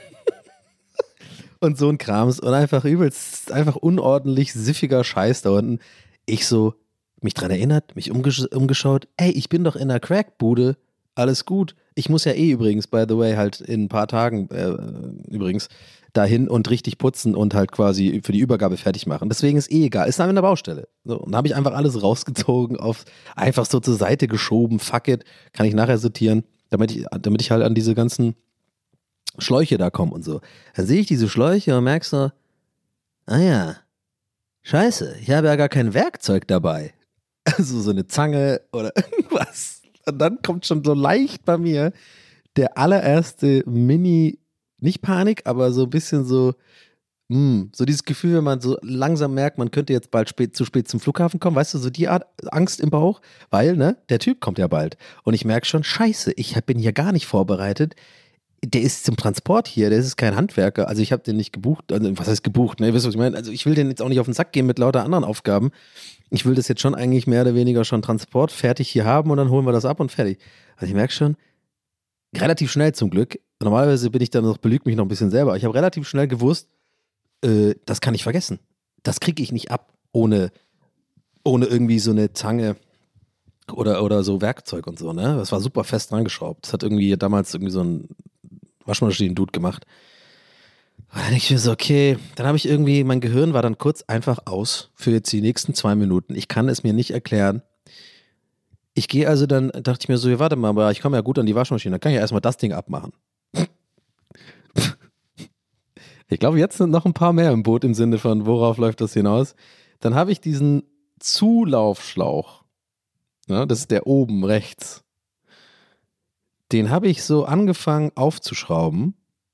Und so ein Krams. Und einfach übelst, einfach unordentlich, siffiger Scheiß da unten. Ich so, mich dran erinnert, mich umgesch- umgeschaut. Ey, ich bin doch in der Crackbude. Alles gut. Ich muss ja eh übrigens, by the way, halt in ein paar Tagen äh, übrigens dahin und richtig putzen und halt quasi für die Übergabe fertig machen. Deswegen ist eh egal. Ist dann in der Baustelle. So, und da habe ich einfach alles rausgezogen, auf einfach so zur Seite geschoben. Fuck it. Kann ich nachher sortieren, damit ich, damit ich halt an diese ganzen Schläuche da komme und so. Dann sehe ich diese Schläuche und merke so, ah ja, scheiße, ich habe ja gar kein Werkzeug dabei. Also so eine Zange oder irgendwas. Und dann kommt schon so leicht bei mir der allererste Mini, nicht Panik, aber so ein bisschen so, mh, so dieses Gefühl, wenn man so langsam merkt, man könnte jetzt bald spät, zu spät zum Flughafen kommen, weißt du, so die Art Angst im Bauch, weil, ne, der Typ kommt ja bald. Und ich merke schon, scheiße, ich bin hier gar nicht vorbereitet. Der ist zum Transport hier, der ist kein Handwerker. Also ich habe den nicht gebucht, also was heißt gebucht, ne, ihr wisst, was ich meine? Also ich will den jetzt auch nicht auf den Sack gehen mit lauter anderen Aufgaben. Ich will das jetzt schon eigentlich mehr oder weniger schon Transport fertig hier haben und dann holen wir das ab und fertig. Also ich merke schon, relativ schnell zum Glück, normalerweise bin ich dann noch, belüge mich noch ein bisschen selber, ich habe relativ schnell gewusst, äh, das kann ich vergessen. Das kriege ich nicht ab, ohne, ohne irgendwie so eine Zange oder, oder so Werkzeug und so, ne? Das war super fest dran geschraubt. Das hat irgendwie damals irgendwie so ein Waschmaschinen-Dude gemacht. Und dann denke ich mir so, okay, dann habe ich irgendwie, mein Gehirn war dann kurz einfach aus für jetzt die nächsten zwei Minuten. Ich kann es mir nicht erklären. Ich gehe also dann, dachte ich mir so, ja, warte mal, aber ich komme ja gut an die Waschmaschine, dann kann ich ja erstmal das Ding abmachen. Ich glaube, jetzt sind noch ein paar mehr im Boot im Sinne von, worauf läuft das hinaus? Dann habe ich diesen Zulaufschlauch, ja, das ist der oben rechts, den habe ich so angefangen aufzuschrauben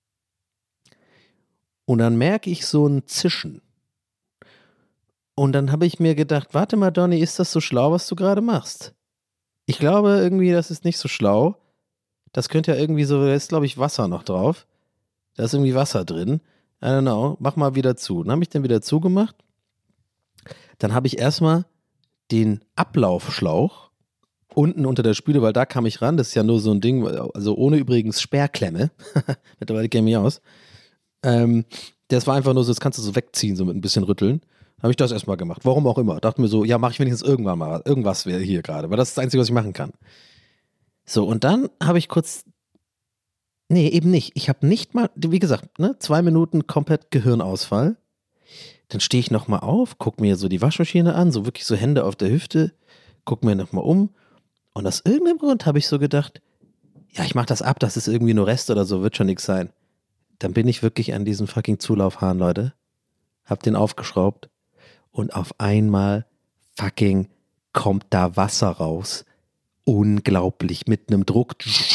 und dann merke ich so ein Zischen. Und dann habe ich mir gedacht, warte mal, Donny, ist das so schlau, was du gerade machst? Ich glaube irgendwie, das ist nicht so schlau. Das könnte ja irgendwie so, da ist glaube ich Wasser noch drauf. Da ist irgendwie Wasser drin. I don't know, mach mal wieder zu. Dann habe ich den wieder zugemacht. Dann habe ich erstmal den Ablaufschlauch unten unter der Spüle, weil da kam ich ran. Das ist ja nur so ein Ding, also ohne übrigens Sperrklemme. Mittlerweile kenne ich mich aus. Ähm, das war einfach nur so, das kannst du so wegziehen, so mit ein bisschen rütteln. Habe ich das erstmal gemacht. Warum auch immer. Dachte mir so, ja, mache ich wenigstens irgendwann mal. Irgendwas wäre hier gerade. Weil das ist das Einzige, was ich machen kann. So, und dann habe ich kurz. Nee, eben nicht. Ich habe nicht mal, wie gesagt, ne, zwei Minuten komplett Gehirnausfall. Dann stehe ich nochmal auf, gucke mir so die Waschmaschine an, so wirklich so Hände auf der Hüfte, gucke mir nochmal um. Und aus irgendeinem Grund habe ich so gedacht, ja, ich mache das ab, das ist irgendwie nur Rest oder so, wird schon nichts sein. Dann bin ich wirklich an diesem fucking Zulaufhahn, Leute. Hab den aufgeschraubt. Und auf einmal fucking kommt da Wasser raus. Unglaublich, mit einem Druck.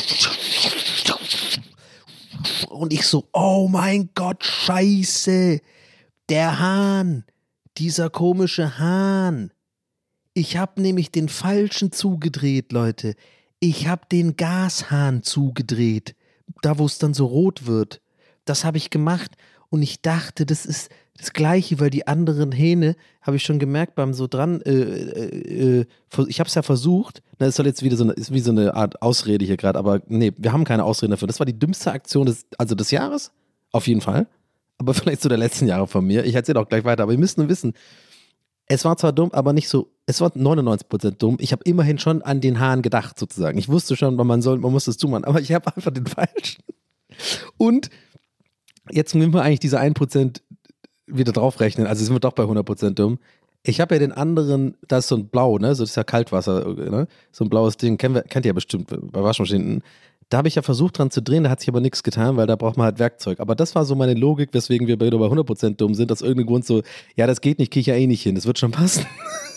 Und ich so, oh mein Gott, scheiße. Der Hahn, dieser komische Hahn. Ich habe nämlich den falschen zugedreht, Leute. Ich habe den Gashahn zugedreht. Da, wo es dann so rot wird. Das habe ich gemacht. Und ich dachte, das ist das Gleiche, weil die anderen Hähne, habe ich schon gemerkt beim so dran, äh, äh, äh, ich habe es ja versucht, na, es soll jetzt wieder so eine, ist wie so eine Art Ausrede hier gerade, aber nee, wir haben keine Ausrede dafür. Das war die dümmste Aktion des, also des Jahres, auf jeden Fall, aber vielleicht so der letzten Jahre von mir. Ich erzähle auch gleich weiter, aber ihr müsst nur wissen, es war zwar dumm, aber nicht so, es war neunundneunzig Prozent dumm. Ich habe immerhin schon an den Hahn gedacht, sozusagen. Ich wusste schon, man soll, man muss es zumachen, aber ich habe einfach den falschen. Und jetzt müssen wir eigentlich diese ein Prozent wieder draufrechnen, also sind wir doch bei hundert Prozent dumm. Ich habe ja den anderen, da ist so ein Blau, ne, so das ist ja Kaltwasser, ne, so ein blaues Ding, kennt, kennt ihr ja bestimmt bei Waschmaschinen. Da habe ich ja versucht dran zu drehen, da hat sich aber nichts getan, weil da braucht man halt Werkzeug. Aber das war so meine Logik, weswegen wir bei hundert Prozent dumm sind, aus irgendeinem Grund so, ja, das geht nicht, kriege ich ja eh nicht hin, das wird schon passen.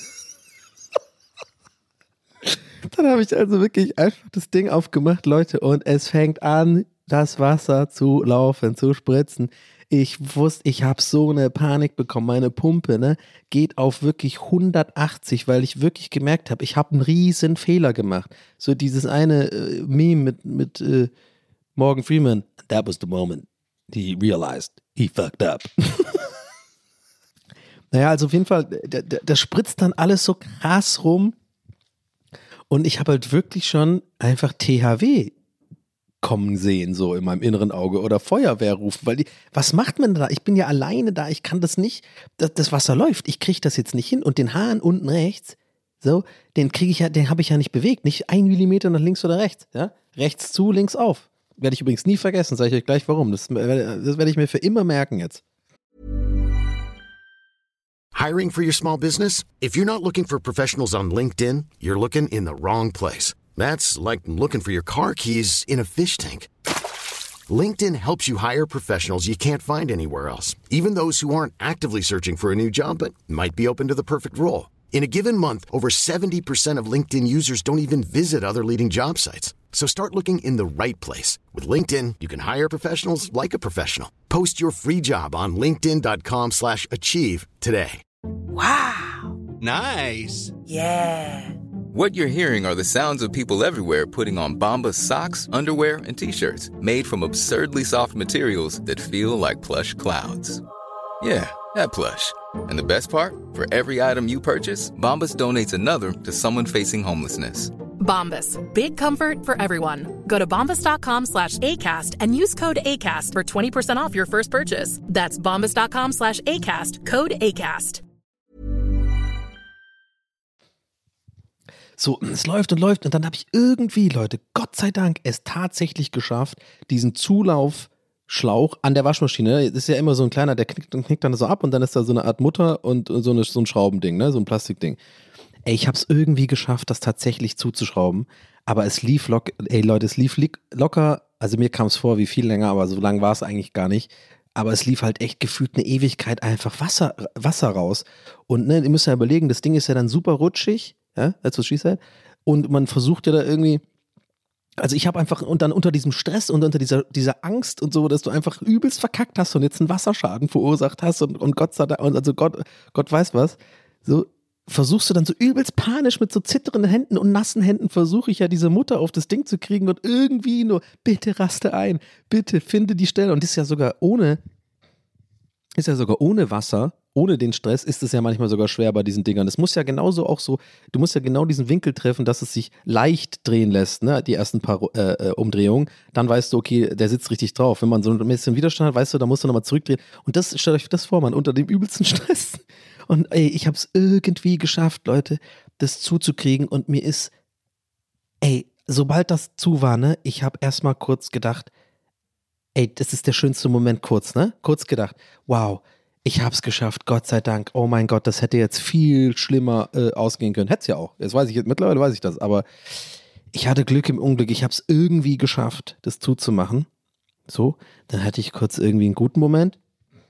Dann habe ich also wirklich einfach das Ding aufgemacht, Leute, und es fängt an, das Wasser zu laufen, zu spritzen. Ich wusste, ich habe so eine Panik bekommen. Meine Pumpe, ne, geht auf wirklich hundertachtzig, weil ich wirklich gemerkt habe, ich habe einen riesen Fehler gemacht. So dieses eine äh, Meme mit, mit äh, Morgan Freeman. That was the moment he realized he fucked up. Naja, also auf jeden Fall, das spritzt dann alles so krass rum. Und ich habe halt wirklich schon einfach T H W kommen sehen, so in meinem inneren Auge, oder Feuerwehr rufen, weil die, was macht man da? Ich bin ja alleine da, ich kann das nicht, das, das Wasser läuft, ich kriege das jetzt nicht hin und den Hahn unten rechts, so, den kriege ich ja, den habe ich ja nicht bewegt, nicht ein Millimeter nach links oder rechts, ja, rechts zu, links auf. Werde ich übrigens nie vergessen, sage ich euch gleich warum, das, das werde ich mir für immer merken jetzt. Hiring for your small business? If you're not looking for professionals on LinkedIn, you're looking in the wrong place. That's like looking for your car keys in a fish tank. LinkedIn helps you hire professionals you can't find anywhere else, even those who aren't actively searching for a new job but might be open to the perfect role. In a given month, over seventy percent of LinkedIn users don't even visit other leading job sites. So start looking in the right place. With LinkedIn, you can hire professionals like a professional. Post your free job on linkedin.com slash achieve today. Wow. Nice. Yeah. What you're hearing are the sounds of people everywhere putting on Bombas socks, underwear, and T-shirts made from absurdly soft materials that feel like plush clouds. Yeah, that plush. And the best part? For every item you purchase, Bombas donates another to someone facing homelessness. Bombas. Big comfort for everyone. Go to bombas.com slash ACAST and use code ACAST for twenty percent off your first purchase. That's bombas.com slash ACAST. Code ACAST. So, es läuft und läuft und dann habe ich irgendwie, Leute, Gott sei Dank, es tatsächlich geschafft, diesen Zulaufschlauch an der Waschmaschine, das ist ja immer so ein kleiner, der knickt und knickt dann so ab und dann ist da so eine Art Mutter und so, eine, so ein Schraubending, ne, so ein Plastikding. Ey, ich habe es irgendwie geschafft, das tatsächlich zuzuschrauben, aber es lief locker, ey Leute, es lief locker, also mir kam es vor wie viel länger, aber so lang war es eigentlich gar nicht. Aber es lief halt echt gefühlt eine Ewigkeit einfach Wasser, Wasser raus. Und ne, ihr müsst ja überlegen, das Ding ist ja dann super rutschig. Ja, that's what she said. Und man versucht ja da irgendwie, also ich habe einfach, und dann unter diesem Stress und unter dieser, dieser Angst und so, dass du einfach übelst verkackt hast und jetzt einen Wasserschaden verursacht hast und, und Gott sei Dank, und also Gott, Gott weiß was, so versuchst du dann so übelst panisch mit so zitternden Händen und nassen Händen versuche ich ja diese Mutter auf das Ding zu kriegen und irgendwie nur, bitte raste ein, bitte finde die Stelle. Und das ist ja sogar ohne, ist ja sogar ohne Wasser, ohne den Stress ist es ja manchmal sogar schwer bei diesen Dingern. Es muss ja genauso auch so, du musst ja genau diesen Winkel treffen, dass es sich leicht drehen lässt, ne, die ersten paar äh, Umdrehungen. Dann weißt du, okay, der sitzt richtig drauf. Wenn man so ein bisschen Widerstand hat, weißt du, da musst du nochmal zurückdrehen. Und das, stellt euch das vor, man, unter dem übelsten Stress. Und ey, ich hab's irgendwie geschafft, Leute, das zuzukriegen und mir ist, ey, sobald das zu war, ne, ich hab erstmal kurz gedacht, ey, das ist der schönste Moment kurz, ne, kurz gedacht, wow, ich hab's geschafft, Gott sei Dank, oh mein Gott, das hätte jetzt viel schlimmer äh, ausgehen können, hätte es ja auch, jetzt weiß ich, jetzt, mittlerweile weiß ich das, aber ich hatte Glück im Unglück, ich hab's irgendwie geschafft, das zuzumachen, so, dann hatte ich kurz irgendwie einen guten Moment.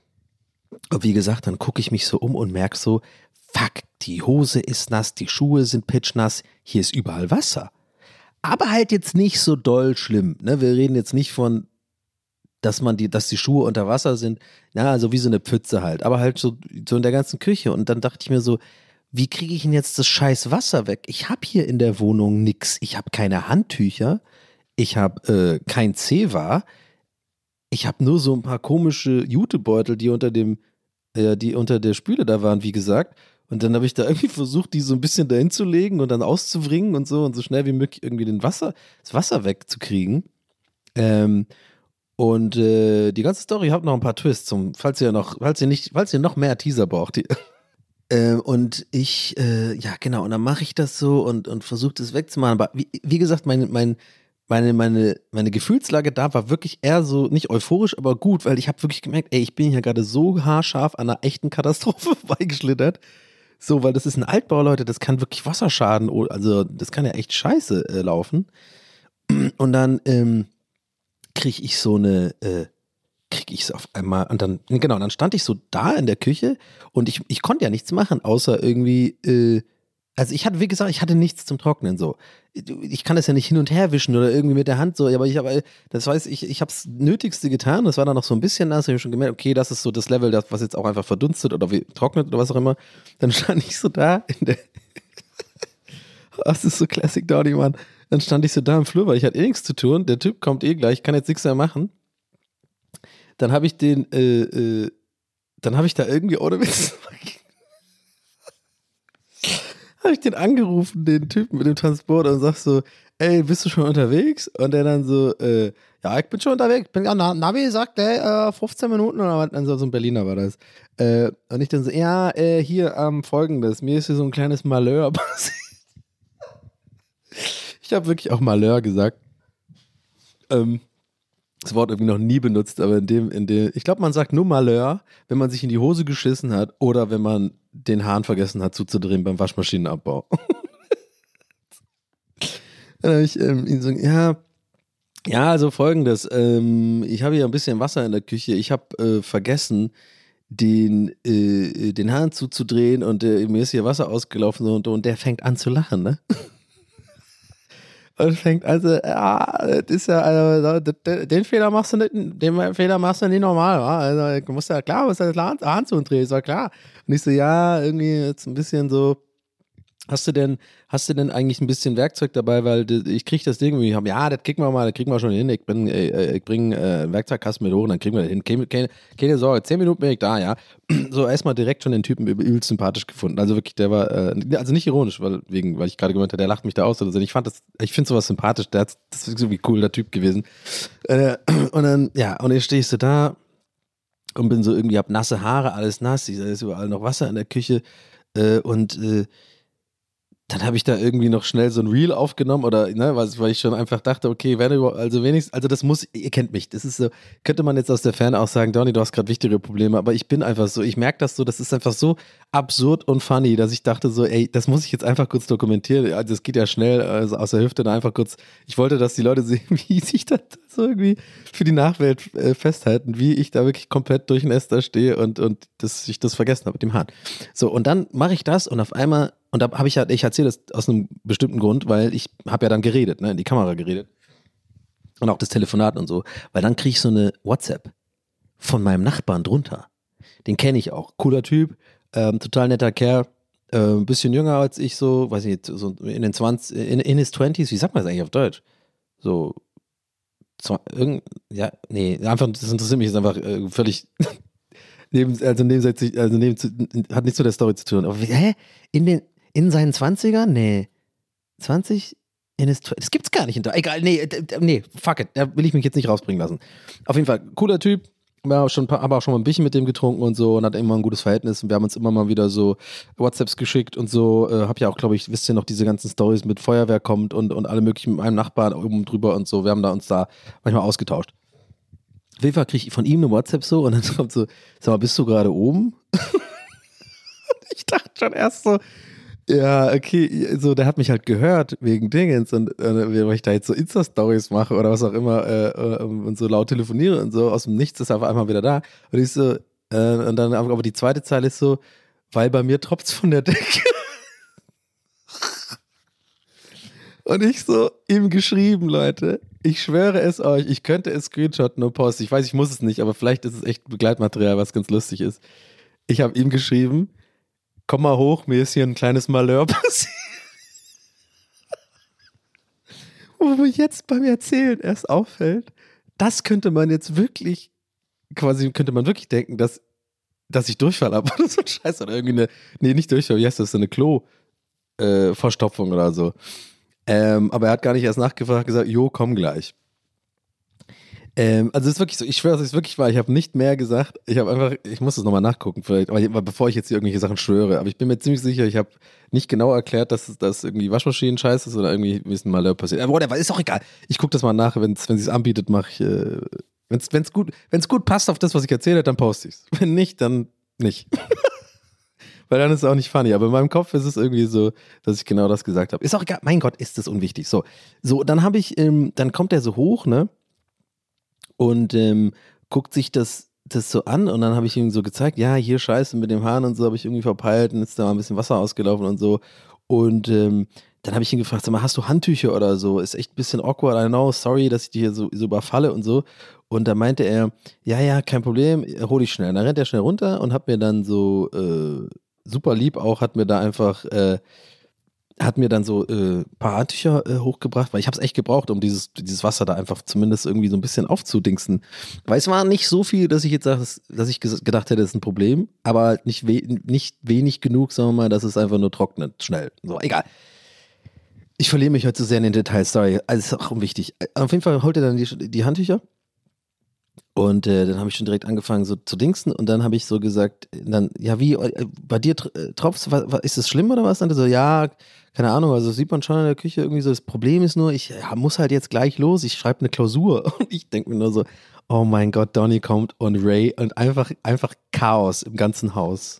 Und wie gesagt, dann gucke ich mich so um und merke so, fuck, die Hose ist nass, die Schuhe sind pitschnass, hier ist überall Wasser. Aber halt jetzt nicht so doll schlimm, ne? Wir reden jetzt nicht von, dass man die, dass die Schuhe unter Wasser sind, ja, also wie so eine Pfütze halt, aber halt so, so in der ganzen Küche. Und dann dachte ich mir so, wie kriege ich denn jetzt das scheiß Wasser weg? Ich habe hier in der Wohnung nix, ich habe keine Handtücher, ich habe äh, kein Zewa. Ich habe nur so ein paar komische Jutebeutel, die unter dem, äh, die unter der Spüle da waren, wie gesagt. Und dann habe ich da irgendwie versucht, die so ein bisschen dahin zu legen und dann auszubringen und so und so schnell wie möglich irgendwie den Wasser, das Wasser wegzukriegen. Ähm, und äh, die ganze Story hat noch ein paar Twists, zum, falls ihr noch, falls ihr nicht, falls ihr noch mehr Teaser braucht. Die, äh, und ich, äh, ja genau, und dann mache ich das so und, und versuche das wegzumachen. Aber wie, wie gesagt, mein, mein Meine, meine, meine Gefühlslage da war wirklich eher so, nicht euphorisch, aber gut, weil ich habe wirklich gemerkt, ey, ich bin hier gerade so haarscharf an einer echten Katastrophe vorbeigeschlittert. So, weil das ist ein Altbau, Leute, das kann wirklich Wasserschaden, also das kann ja echt scheiße äh, laufen. Und dann ähm, kriege ich so eine, äh, kriege ich es auf einmal, und dann, genau, dann stand ich so da in der Küche und ich, ich konnte ja nichts machen, außer irgendwie, äh, also ich hatte, wie gesagt, ich hatte nichts zum Trocknen so. Ich kann das ja nicht hin und her wischen oder irgendwie mit der Hand so, aber ich habe, das weiß ich, ich habe das Nötigste getan, das war dann noch so ein bisschen nass, ich habe schon gemerkt, okay, das ist so das Level, das, was jetzt auch einfach verdunstet oder wie, trocknet oder was auch immer. Dann stand ich so da in der, das ist so Classic Dowdy, Mann. Dann stand ich so da im Flur, weil ich hatte eh nichts zu tun, der Typ kommt eh gleich, kann jetzt nichts mehr machen. Dann habe ich den, äh, äh, dann habe ich da irgendwie, ohne Witz, habe ich den angerufen, den Typen mit dem Transporter und sag so, ey, bist du schon unterwegs? Und der dann so, äh, ja, ich bin schon unterwegs, bin ja, Navi sagt, ey, äh, fünfzehn Minuten oder was, also so ein Berliner war das. Äh, und ich dann so, ja, äh, hier, ähm, folgendes, mir ist hier so ein kleines Malheur passiert. Ich habe wirklich auch Malheur gesagt. Ähm, das Wort irgendwie noch nie benutzt, aber in dem, in dem, ich glaube, man sagt nur Malheur, wenn man sich in die Hose geschissen hat oder wenn man den Hahn vergessen hat zuzudrehen beim Waschmaschinenabbau. Dann habe ich ähm, ihn so, ja, ja, also folgendes, ähm, ich habe hier ein bisschen Wasser in der Küche, ich habe äh, vergessen, den, äh, den Hahn zuzudrehen und äh, mir ist hier Wasser ausgelaufen und, und der fängt an zu lachen, ne? Und fängt also, ja, das ist ja, also, den Fehler machst du nicht, den Fehler machst du nicht normal, wa? Also, du musst ja, klar, musst ja klar Hahn zudrehen, ist ja klar. Und ich so, ja, irgendwie jetzt ein bisschen so, hast du denn, hast du denn eigentlich ein bisschen Werkzeug dabei, weil ich krieg das Ding irgendwie, ja, das kriegen wir mal, das kriegen wir schon hin, ich bin, ich bringe äh, einen Werkzeugkasten mit hoch und dann kriegen wir das hin, keine, keine, keine Sorge, zehn Minuten bin ich da, ja. So, erstmal direkt schon den Typen übel sympathisch gefunden, also wirklich, der war, äh, also nicht ironisch, weil, wegen, weil ich gerade gemeint habe, der lacht mich da aus oder so, ich fand das, ich finde sowas sympathisch, der hat, das ist irgendwie cool, der Typ gewesen. Äh, und dann, ja, und jetzt stehe ich so da und bin so irgendwie, hab nasse Haare, alles nass, da ist überall noch Wasser in der Küche äh, und, äh, dann habe ich da irgendwie noch schnell so ein Reel aufgenommen oder, ne, weil ich schon einfach dachte, okay, wenn du, also wenigstens, also das muss, ihr kennt mich, das ist so, könnte man jetzt aus der Ferne auch sagen, Donny, du hast gerade wichtigere Probleme, aber ich bin einfach so, ich merke das so, das ist einfach so absurd und funny, dass ich dachte so, ey, das muss ich jetzt einfach kurz dokumentieren, also es geht ja schnell, also aus der Hüfte dann einfach kurz, ich wollte, dass die Leute sehen, wie sich das so irgendwie für die Nachwelt äh, festhalten, wie ich da wirklich komplett durchnässt da stehe und, und dass ich das vergessen habe mit dem Hahn. So, und dann mache ich das und auf einmal, und da habe ich halt, ich erzähle das aus einem bestimmten Grund, weil ich habe ja dann geredet, ne, in die Kamera geredet. Und auch das Telefonat und so. Weil dann kriege ich so eine WhatsApp von meinem Nachbarn drunter. Den kenne ich auch. Cooler Typ, ähm, total netter Kerl. äh, ein bisschen jünger als ich, so, weiß ich nicht, so in den zwanzig, in, in his twenties, wie sagt man das eigentlich auf Deutsch? So, zwar, irgend, ja, nee, einfach, das interessiert mich jetzt einfach äh, völlig, neben, also nebensätzlich, also neben, hat nichts mit der Story zu tun. Aber, hä? In den, in seinen zwanzigern? Nee. zwanzig? In his, das gibt's gar nicht in Deutschland. Egal, nee, nee, fuck it, da will ich mich jetzt nicht rausbringen lassen. Auf jeden Fall, cooler Typ. Wir haben schon, aber auch schon mal ein bisschen mit dem getrunken und so und hat immer ein gutes Verhältnis und wir haben uns immer mal wieder so WhatsApps geschickt und so. Äh, hab ja auch, glaube ich, wisst ihr noch, diese ganzen Stories mit Feuerwehr kommt und, und alle möglichen mit meinem Nachbarn oben drüber und so. Wir haben da uns da manchmal ausgetauscht. Auf jeden Fall kriege ich von ihm eine WhatsApp so und dann kommt so, sag mal, bist du gerade oben? Ich dachte schon erst so, ja, okay, so, der hat mich halt gehört wegen Dingens und äh, weil ich da jetzt so Insta-Stories mache oder was auch immer äh, und so laut telefoniere und so, aus dem Nichts ist er auf einmal wieder da und ich so, äh, und dann aber die zweite Zeile ist so, weil bei mir tropft's von der Decke. Und ich so, ihm geschrieben, Leute, ich schwöre es euch, ich könnte es screenshotten und posten, ich weiß, ich muss es nicht, aber vielleicht ist es echt Begleitmaterial, was ganz lustig ist. Ich habe ihm geschrieben, komm mal hoch, mir ist hier ein kleines Malheur passiert. Wo mir jetzt beim Erzählen erst auffällt, das könnte man jetzt wirklich, quasi könnte man wirklich denken, dass, dass ich Durchfall habe oder so ein Scheiß oder irgendwie eine, nee, nicht Durchfall, wie heißt das, so eine Klo-Verstopfung äh, oder so. Ähm, aber er hat gar nicht erst nachgefragt, gesagt, jo, komm gleich. Ähm, also es ist wirklich so, ich schwöre, dass es wirklich war, ich habe nicht mehr gesagt, ich habe einfach, ich muss das nochmal nachgucken vielleicht, aber bevor ich jetzt hier irgendwelche Sachen schwöre, aber ich bin mir ziemlich sicher, ich habe nicht genau erklärt, dass das irgendwie Waschmaschinen scheiße ist oder irgendwie ein bisschen Malheur passiert. Aber whatever, ist doch egal. Ich gucke das mal nach, wenn's, wenn es sich anbietet, mache ich, äh, wenn es gut, wenn's gut passt auf das, was ich erzähle, dann poste ich es. Wenn nicht, dann nicht. Weil dann ist es auch nicht funny, aber in meinem Kopf ist es irgendwie so, dass ich genau das gesagt habe. Ist auch egal, mein Gott, ist das unwichtig. So, so dann habe ich, ähm, dann kommt der so hoch, ne? Und ähm, guckt sich das, das so an und dann habe ich ihm so gezeigt, ja, hier scheiße mit dem Hahn und so habe ich irgendwie verpeilt und ist da mal ein bisschen Wasser ausgelaufen und so. Und ähm, dann habe ich ihn gefragt, sag mal, hast du Handtücher oder so? Ist echt ein bisschen awkward, I know, sorry, dass ich dich hier so, so überfalle und so. Und da meinte er, ja, ja, kein Problem, hol ich schnell. Und dann rennt er schnell runter und hat mir dann so, äh, super lieb auch, hat mir da einfach, äh, hat mir dann so ein äh, paar Handtücher äh, hochgebracht, weil ich habe es echt gebraucht, um dieses, dieses Wasser da einfach zumindest irgendwie so ein bisschen aufzudingsen. Weil es war nicht so viel, dass ich jetzt sage, dass ich gedacht hätte, das ist ein Problem, aber nicht, we nicht wenig genug, sagen wir mal, dass es einfach nur trocknet, schnell. So, egal. Ich verliere mich heute so sehr in den Details, sorry. Also ist auch unwichtig. Auf jeden Fall holt er dann die, die Handtücher und äh, dann habe ich schon direkt angefangen so zu dingsen und dann habe ich so gesagt, dann, ja wie, äh, bei dir äh, tropfst, ist das schlimm oder was? Und er so, ja, keine Ahnung, also sieht man schon in der Küche irgendwie so, das Problem ist nur, ich ja, muss halt jetzt gleich los, ich schreibe eine Klausur und ich denke mir nur so, oh mein Gott, Donny kommt und Ray und einfach, einfach Chaos im ganzen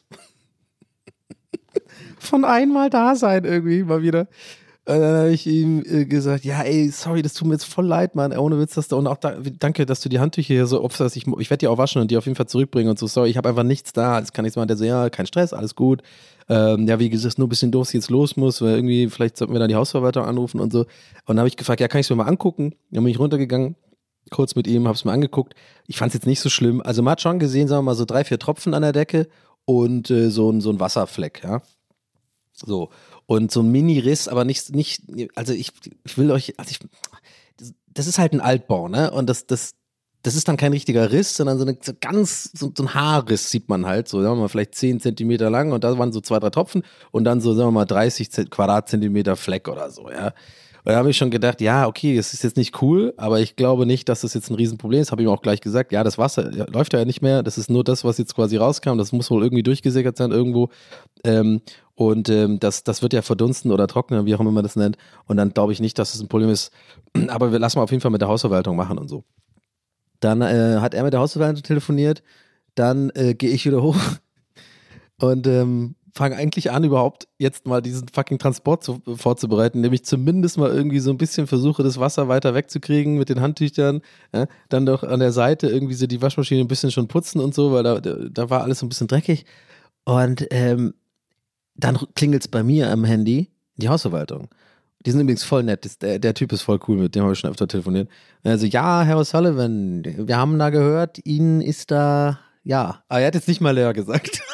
Haus. Von einmal da sein irgendwie mal wieder. Und dann habe ich ihm äh, gesagt, ja ey, sorry, das tut mir jetzt voll leid, Mann, ohne Witz, dass du, und auch da, danke, dass du die Handtücher hier so opferst, ich, ich werde die auch waschen und die auf jeden Fall zurückbringen und so, sorry, ich habe einfach nichts da, das kann nichts machen, der so, ja, kein Stress, alles gut, ähm, ja, wie gesagt, nur ein bisschen doof, dass ich jetzt los muss, weil irgendwie, vielleicht sollten wir dann die Hausverwaltung anrufen und so, und dann habe ich gefragt, ja, kann ich es mir mal angucken, dann bin ich runtergegangen, kurz mit ihm, habe es mir angeguckt, ich fand es jetzt nicht so schlimm, also man hat schon gesehen, sagen wir mal, so drei, vier Tropfen an der Decke und äh, so, ein, so ein Wasserfleck, ja, so. Und so ein Mini-Riss, aber nicht, nicht, also ich, ich will euch, also ich, das, das ist halt ein Altbau, ne? Und das, das, das ist dann kein richtiger Riss, sondern so, eine, so ganz, so, so ein Haarriss sieht man halt, so sagen wir mal vielleicht zehn Zentimeter lang und da waren so zwei, drei Tropfen und dann so, sagen wir mal, dreißig Quadratzentimeter Fleck oder so, ja. Und da habe ich schon gedacht, ja, okay, das ist jetzt nicht cool, aber ich glaube nicht, dass das jetzt ein Riesenproblem ist. Habe ich ihm auch gleich gesagt, ja, das Wasser ja, läuft ja nicht mehr, das ist nur das, was jetzt quasi rauskam, das muss wohl irgendwie durchgesickert sein irgendwo. Ähm, und ähm, das, das wird ja verdunsten oder trocknen, wie auch immer man das nennt. Und dann glaube ich nicht, dass das ein Problem ist. Aber wir lassen mal auf jeden Fall mit der Hausverwaltung machen und so. Dann äh, hat er mit der Hausverwaltung telefoniert, dann äh, gehe ich wieder hoch und ähm, fange eigentlich an, überhaupt jetzt mal diesen fucking Transport zu, vorzubereiten, indem ich zumindest mal irgendwie so ein bisschen versuche, das Wasser weiter wegzukriegen mit den Handtüchern, ja, dann doch an der Seite irgendwie so die Waschmaschine ein bisschen schon putzen und so, weil da, da war alles so ein bisschen dreckig und ähm, dann klingelt es bei mir am Handy, die Hausverwaltung. Die sind übrigens voll nett, der, der Typ ist voll cool, mit dem habe ich schon öfter telefoniert. Also ja, Herr O'Sullivan, wir haben da gehört, Ihnen ist da, ja, aber er hat jetzt nicht mal leer gesagt. Das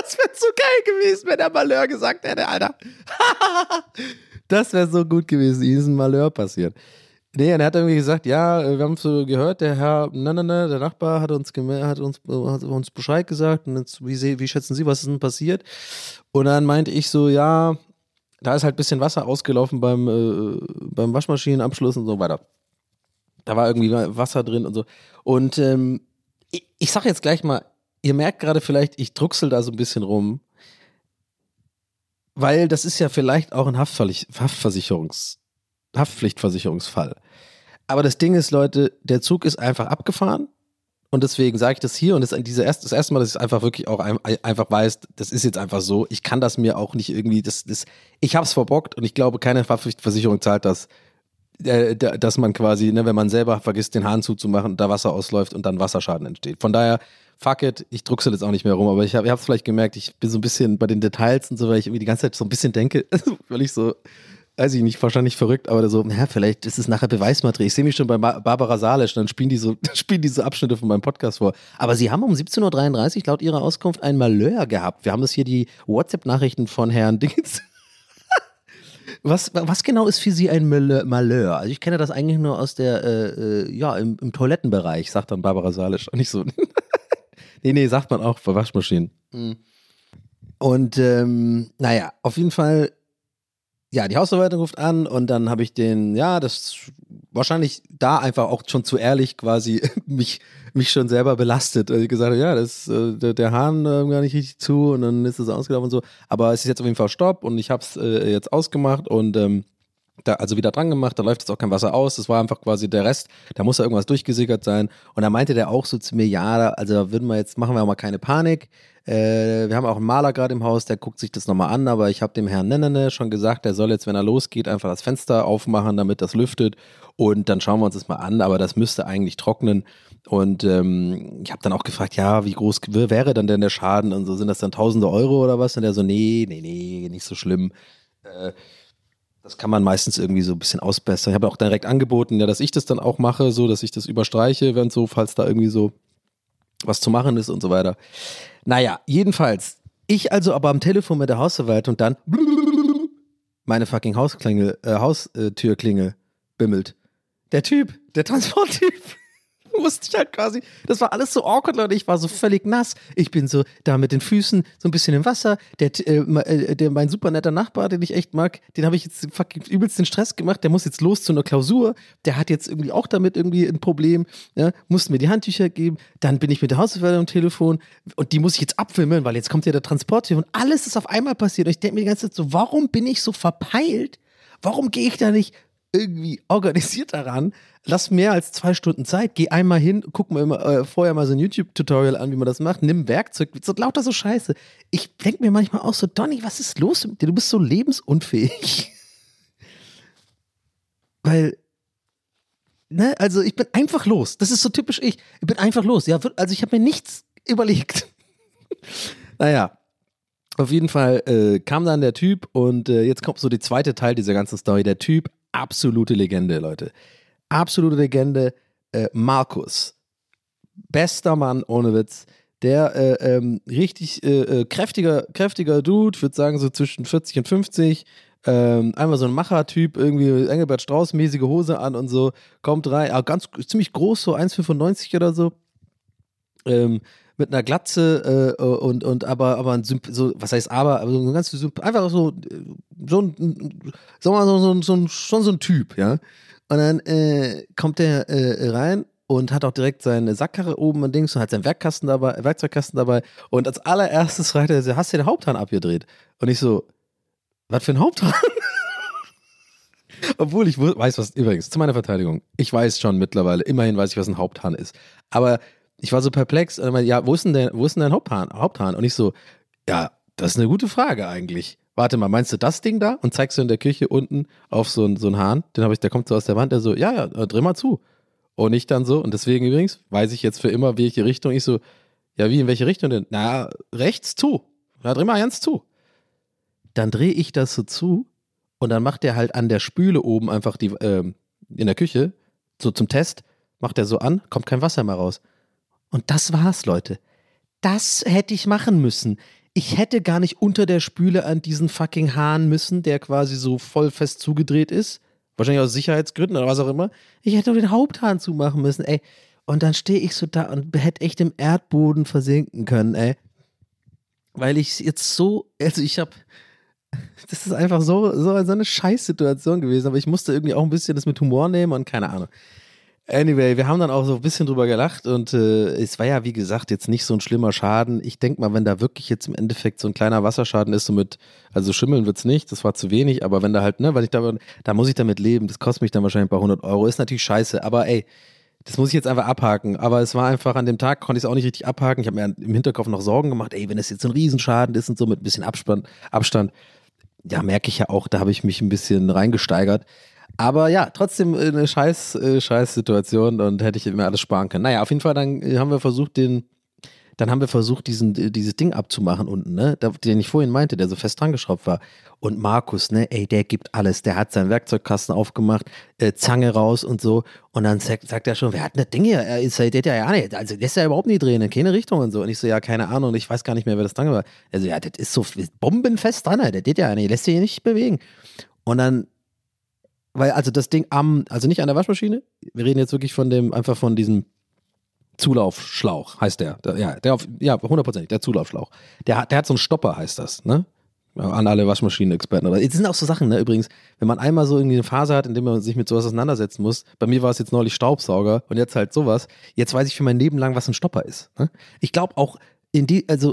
Das wäre so geil gewesen, wenn der Malheur gesagt hätte, Alter. Das wäre so gut gewesen, ihm ist ein Malheur passiert. Nee, und er hat irgendwie gesagt, ja, wir haben so gehört, der Herr, na, na, na, der Nachbar hat uns, hat uns, hat uns Bescheid gesagt und jetzt, wie, wie schätzen Sie, was ist denn passiert? Und dann meinte ich so, ja, da ist halt ein bisschen Wasser ausgelaufen beim, äh, beim Waschmaschinenabschluss und so weiter. Da war irgendwie Wasser drin und so. Und ähm, ich, ich sag jetzt gleich mal, ihr merkt gerade vielleicht, ich drucksel da so ein bisschen rum, weil das ist ja vielleicht auch ein Haftversicherungs Haftpflichtversicherungsfall. Aber das Ding ist, Leute, der Zug ist einfach abgefahren und deswegen sage ich das hier und das ist diese erste, das erste Mal, dass ich es einfach wirklich auch ein, einfach weiß, das ist jetzt einfach so. Ich kann das mir auch nicht irgendwie, das, das, ich habe es verbockt und ich glaube, keine Haftpflichtversicherung zahlt das, äh, dass man quasi, ne, wenn man selber vergisst, den Hahn zuzumachen, da Wasser ausläuft und dann Wasserschaden entsteht. Von daher, fuck it, ich drucksel jetzt auch nicht mehr rum, aber ich habe es vielleicht gemerkt, ich bin so ein bisschen bei den Details und so, weil ich irgendwie die ganze Zeit so ein bisschen denke, weil ich so weiß ich nicht, wahrscheinlich verrückt, aber so, ja, vielleicht ist es nachher Beweismaterial. Ich sehe mich schon bei Barbara Salisch, dann spielen die so, spielen diese Abschnitte von meinem Podcast vor. Aber sie haben um siebzehn Uhr dreiunddreißig laut ihrer Auskunft ein Malheur gehabt. Wir haben das hier die WhatsApp-Nachrichten von Herrn Dings. Was, was genau ist für Sie ein Malheur? Also ich kenne das eigentlich nur aus der, äh, ja, im, im Toilettenbereich, sagt dann Barbara Salisch. Und nicht so. nee, nee, sagt man auch bei Waschmaschinen. Und ähm, naja, auf jeden Fall. Ja, die Hausverwaltung ruft an und dann habe ich den, ja, das wahrscheinlich da einfach auch schon zu ehrlich quasi mich, mich schon selber belastet. Also ich gesagt habe, ja, das, äh, der, der Hahn äh, gar nicht richtig zu und dann ist es ausgelaufen und so. Aber es ist jetzt auf jeden Fall Stopp und ich habe es äh, jetzt ausgemacht und ähm, da, also wieder dran gemacht, da läuft jetzt auch kein Wasser aus. Das war einfach quasi der Rest, da muss ja irgendwas durchgesickert sein. Und da meinte der auch so zu mir, ja, also da würden wir jetzt, machen wir mal keine Panik. Äh, wir haben auch einen Maler gerade im Haus, der guckt sich das nochmal an, aber ich habe dem Herrn Nennene schon gesagt, der soll jetzt, wenn er losgeht, einfach das Fenster aufmachen, damit das lüftet und dann schauen wir uns das mal an, aber das müsste eigentlich trocknen und ähm, ich habe dann auch gefragt, ja, wie groß wäre dann denn der Schaden und so, sind das dann tausende Euro oder was? Und der so, nee, nee, nee, nicht so schlimm. Äh, das kann man meistens irgendwie so ein bisschen ausbessern. Ich habe auch direkt angeboten, ja, dass ich das dann auch mache, so, dass ich das überstreiche, wenn so, falls da irgendwie so was zu machen ist und so weiter. Naja, jedenfalls, ich also aber am Telefon mit der Hausverwaltung dann meine fucking Hausklingel, äh, Haustürklingel bimmelt. Der Typ, der Transporttyp, musste ich halt quasi, das war alles so awkward, Leute, ich war so völlig nass, ich bin so da mit den Füßen so ein bisschen im Wasser, der, äh, der mein super netter Nachbar, den ich echt mag, den habe ich jetzt fucking übelst den Stress gemacht, der muss jetzt los zu einer Klausur, der hat jetzt irgendwie auch damit irgendwie ein Problem, ja, musste mir die Handtücher geben, dann bin ich mit der Hausverwaltung am Telefon und die muss ich jetzt abwimmeln, weil jetzt kommt ja der Transporttyp und alles ist auf einmal passiert und ich denke mir die ganze Zeit so, warum bin ich so verpeilt, warum gehe ich da nicht irgendwie organisiert daran, lass mehr als zwei Stunden Zeit, geh einmal hin, guck mir immer, äh, vorher mal so ein YouTube-Tutorial an, wie man das macht, nimm Werkzeug, so lauter so Scheiße. Ich denke mir manchmal auch so, Donny, was ist los mit dir? Du bist so lebensunfähig. Weil, ne, also ich bin einfach los. Das ist so typisch ich. Ich bin einfach los. Ja, also ich habe mir nichts überlegt. Naja. Auf jeden Fall äh, kam dann der Typ und äh, jetzt kommt so der zweite Teil dieser ganzen Story. Der Typ, absolute Legende, Leute. Absolute Legende. Äh, Markus. Bester Mann, ohne Witz. Der äh, ähm, richtig äh, kräftiger, kräftiger Dude, ich würde sagen so zwischen vierzig und fünfzig. Ähm, einmal so ein Macher-Typ, irgendwie Engelbert Strauß-mäßige Hose an und so. Kommt rein, aber ganz ziemlich groß, so eins Komma fünfundneunzig oder so. Ähm, mit einer Glatze äh, und, und aber, aber ein Symp- so, was heißt aber, aber so ein ganz Symp- einfach so, so ein, sag mal, so, so, so ein, schon so ein Typ, ja. Und dann äh, kommt der äh, rein und hat auch direkt seine Sackkarre oben und Dings und hat seinen Werkkasten dabei, Werkzeugkasten dabei und als allererstes fragt er, hast du den Haupthahn abgedreht? Und ich so, was für ein Haupthahn? Obwohl ich weiß, was, übrigens, zu meiner Verteidigung, ich weiß schon mittlerweile, immerhin weiß ich, was ein Haupthahn ist. Aber ich war so perplex, und ich meinte, ja, wo ist denn dein, wo ist denn dein Haupthahn, Haupthahn? Und ich so, ja, das ist eine gute Frage eigentlich. Warte mal, meinst du das Ding da? Und zeigst du in der Küche unten auf so einen, so einen Hahn, den habe ich, der kommt so aus der Wand, der so, ja, ja, dreh mal zu. Und ich dann so, und deswegen übrigens, weiß ich jetzt für immer, welche Richtung, ich so, ja, wie, in welche Richtung denn? Na, rechts zu. Na, dreh mal ganz zu. Dann drehe ich das so zu und dann macht der halt an der Spüle oben einfach die, ähm, in der Küche, so zum Test, macht der so an, kommt kein Wasser mehr raus. Und das war's, Leute. Das hätte ich machen müssen. ich hätte gar nicht unter der Spüle an diesen fucking Hahn müssen, der quasi so voll fest zugedreht ist. Wahrscheinlich aus Sicherheitsgründen oder was auch immer. Ich hätte nur den Haupthahn zumachen müssen, ey. Und dann stehe ich so da und hätte echt im Erdboden versinken können, ey. Weil ich jetzt so, also ich habe, das ist einfach so, so, so eine Scheißsituation gewesen, aber ich musste irgendwie auch ein bisschen das mit Humor nehmen und keine Ahnung. Anyway, wir haben dann auch so ein bisschen drüber gelacht und äh, es war ja, wie gesagt, jetzt nicht so ein schlimmer Schaden. Ich denke mal, wenn da wirklich jetzt im Endeffekt so ein kleiner Wasserschaden ist, so mit, also schimmeln wird's nicht, das war zu wenig, aber wenn da halt, ne, weil ich da, da muss ich damit leben, das kostet mich dann wahrscheinlich ein paar hundert Euro, ist natürlich scheiße, aber ey, das muss ich jetzt einfach abhaken, aber es war einfach, an dem Tag konnte ich es auch nicht richtig abhaken, ich habe mir im Hinterkopf noch Sorgen gemacht, ey, wenn das jetzt so ein Riesenschaden ist und so mit ein bisschen Abstand, Abstand, ja, merke ich ja auch, da habe ich mich ein bisschen reingesteigert. Aber ja, trotzdem eine scheiß, äh, scheiß Situation und hätte ich mir alles sparen können. Naja, auf jeden Fall, dann haben wir versucht, den, dann haben wir versucht, diesen, dieses Ding abzumachen unten, ne, den ich vorhin meinte, der so fest dran geschraubt war. Und Markus, ne, ey, der gibt alles. Der hat seinen Werkzeugkasten aufgemacht, äh, Zange raus und so. Und dann sagt, sagt er schon, wer hat denn das Ding hier? Er ist ja, der ja nicht, also lässt ja überhaupt nicht drehen, in keine Richtung und so. Und ich so, ja, keine Ahnung, ich weiß gar nicht mehr, wer das dran war. Also, ja, das ist so bombenfest dran, der geht ja nicht, lässt sich nicht bewegen. Und dann, weil, also das Ding am, also nicht an der Waschmaschine, wir reden jetzt wirklich von dem, einfach von diesem Zulaufschlauch, heißt der. der ja, der auf, ja, hundertprozentig, der Zulaufschlauch. Der hat, der hat so einen Stopper, heißt das, ne? An alle Waschmaschinen-Experten. Aber es sind auch so Sachen, ne, übrigens, wenn man einmal so irgendwie eine Phase hat, in der man sich mit sowas auseinandersetzen muss, bei mir war es jetzt neulich Staubsauger und jetzt halt sowas, jetzt weiß ich für mein Leben lang, was ein Stopper ist. Ne? Ich glaube auch, in die, also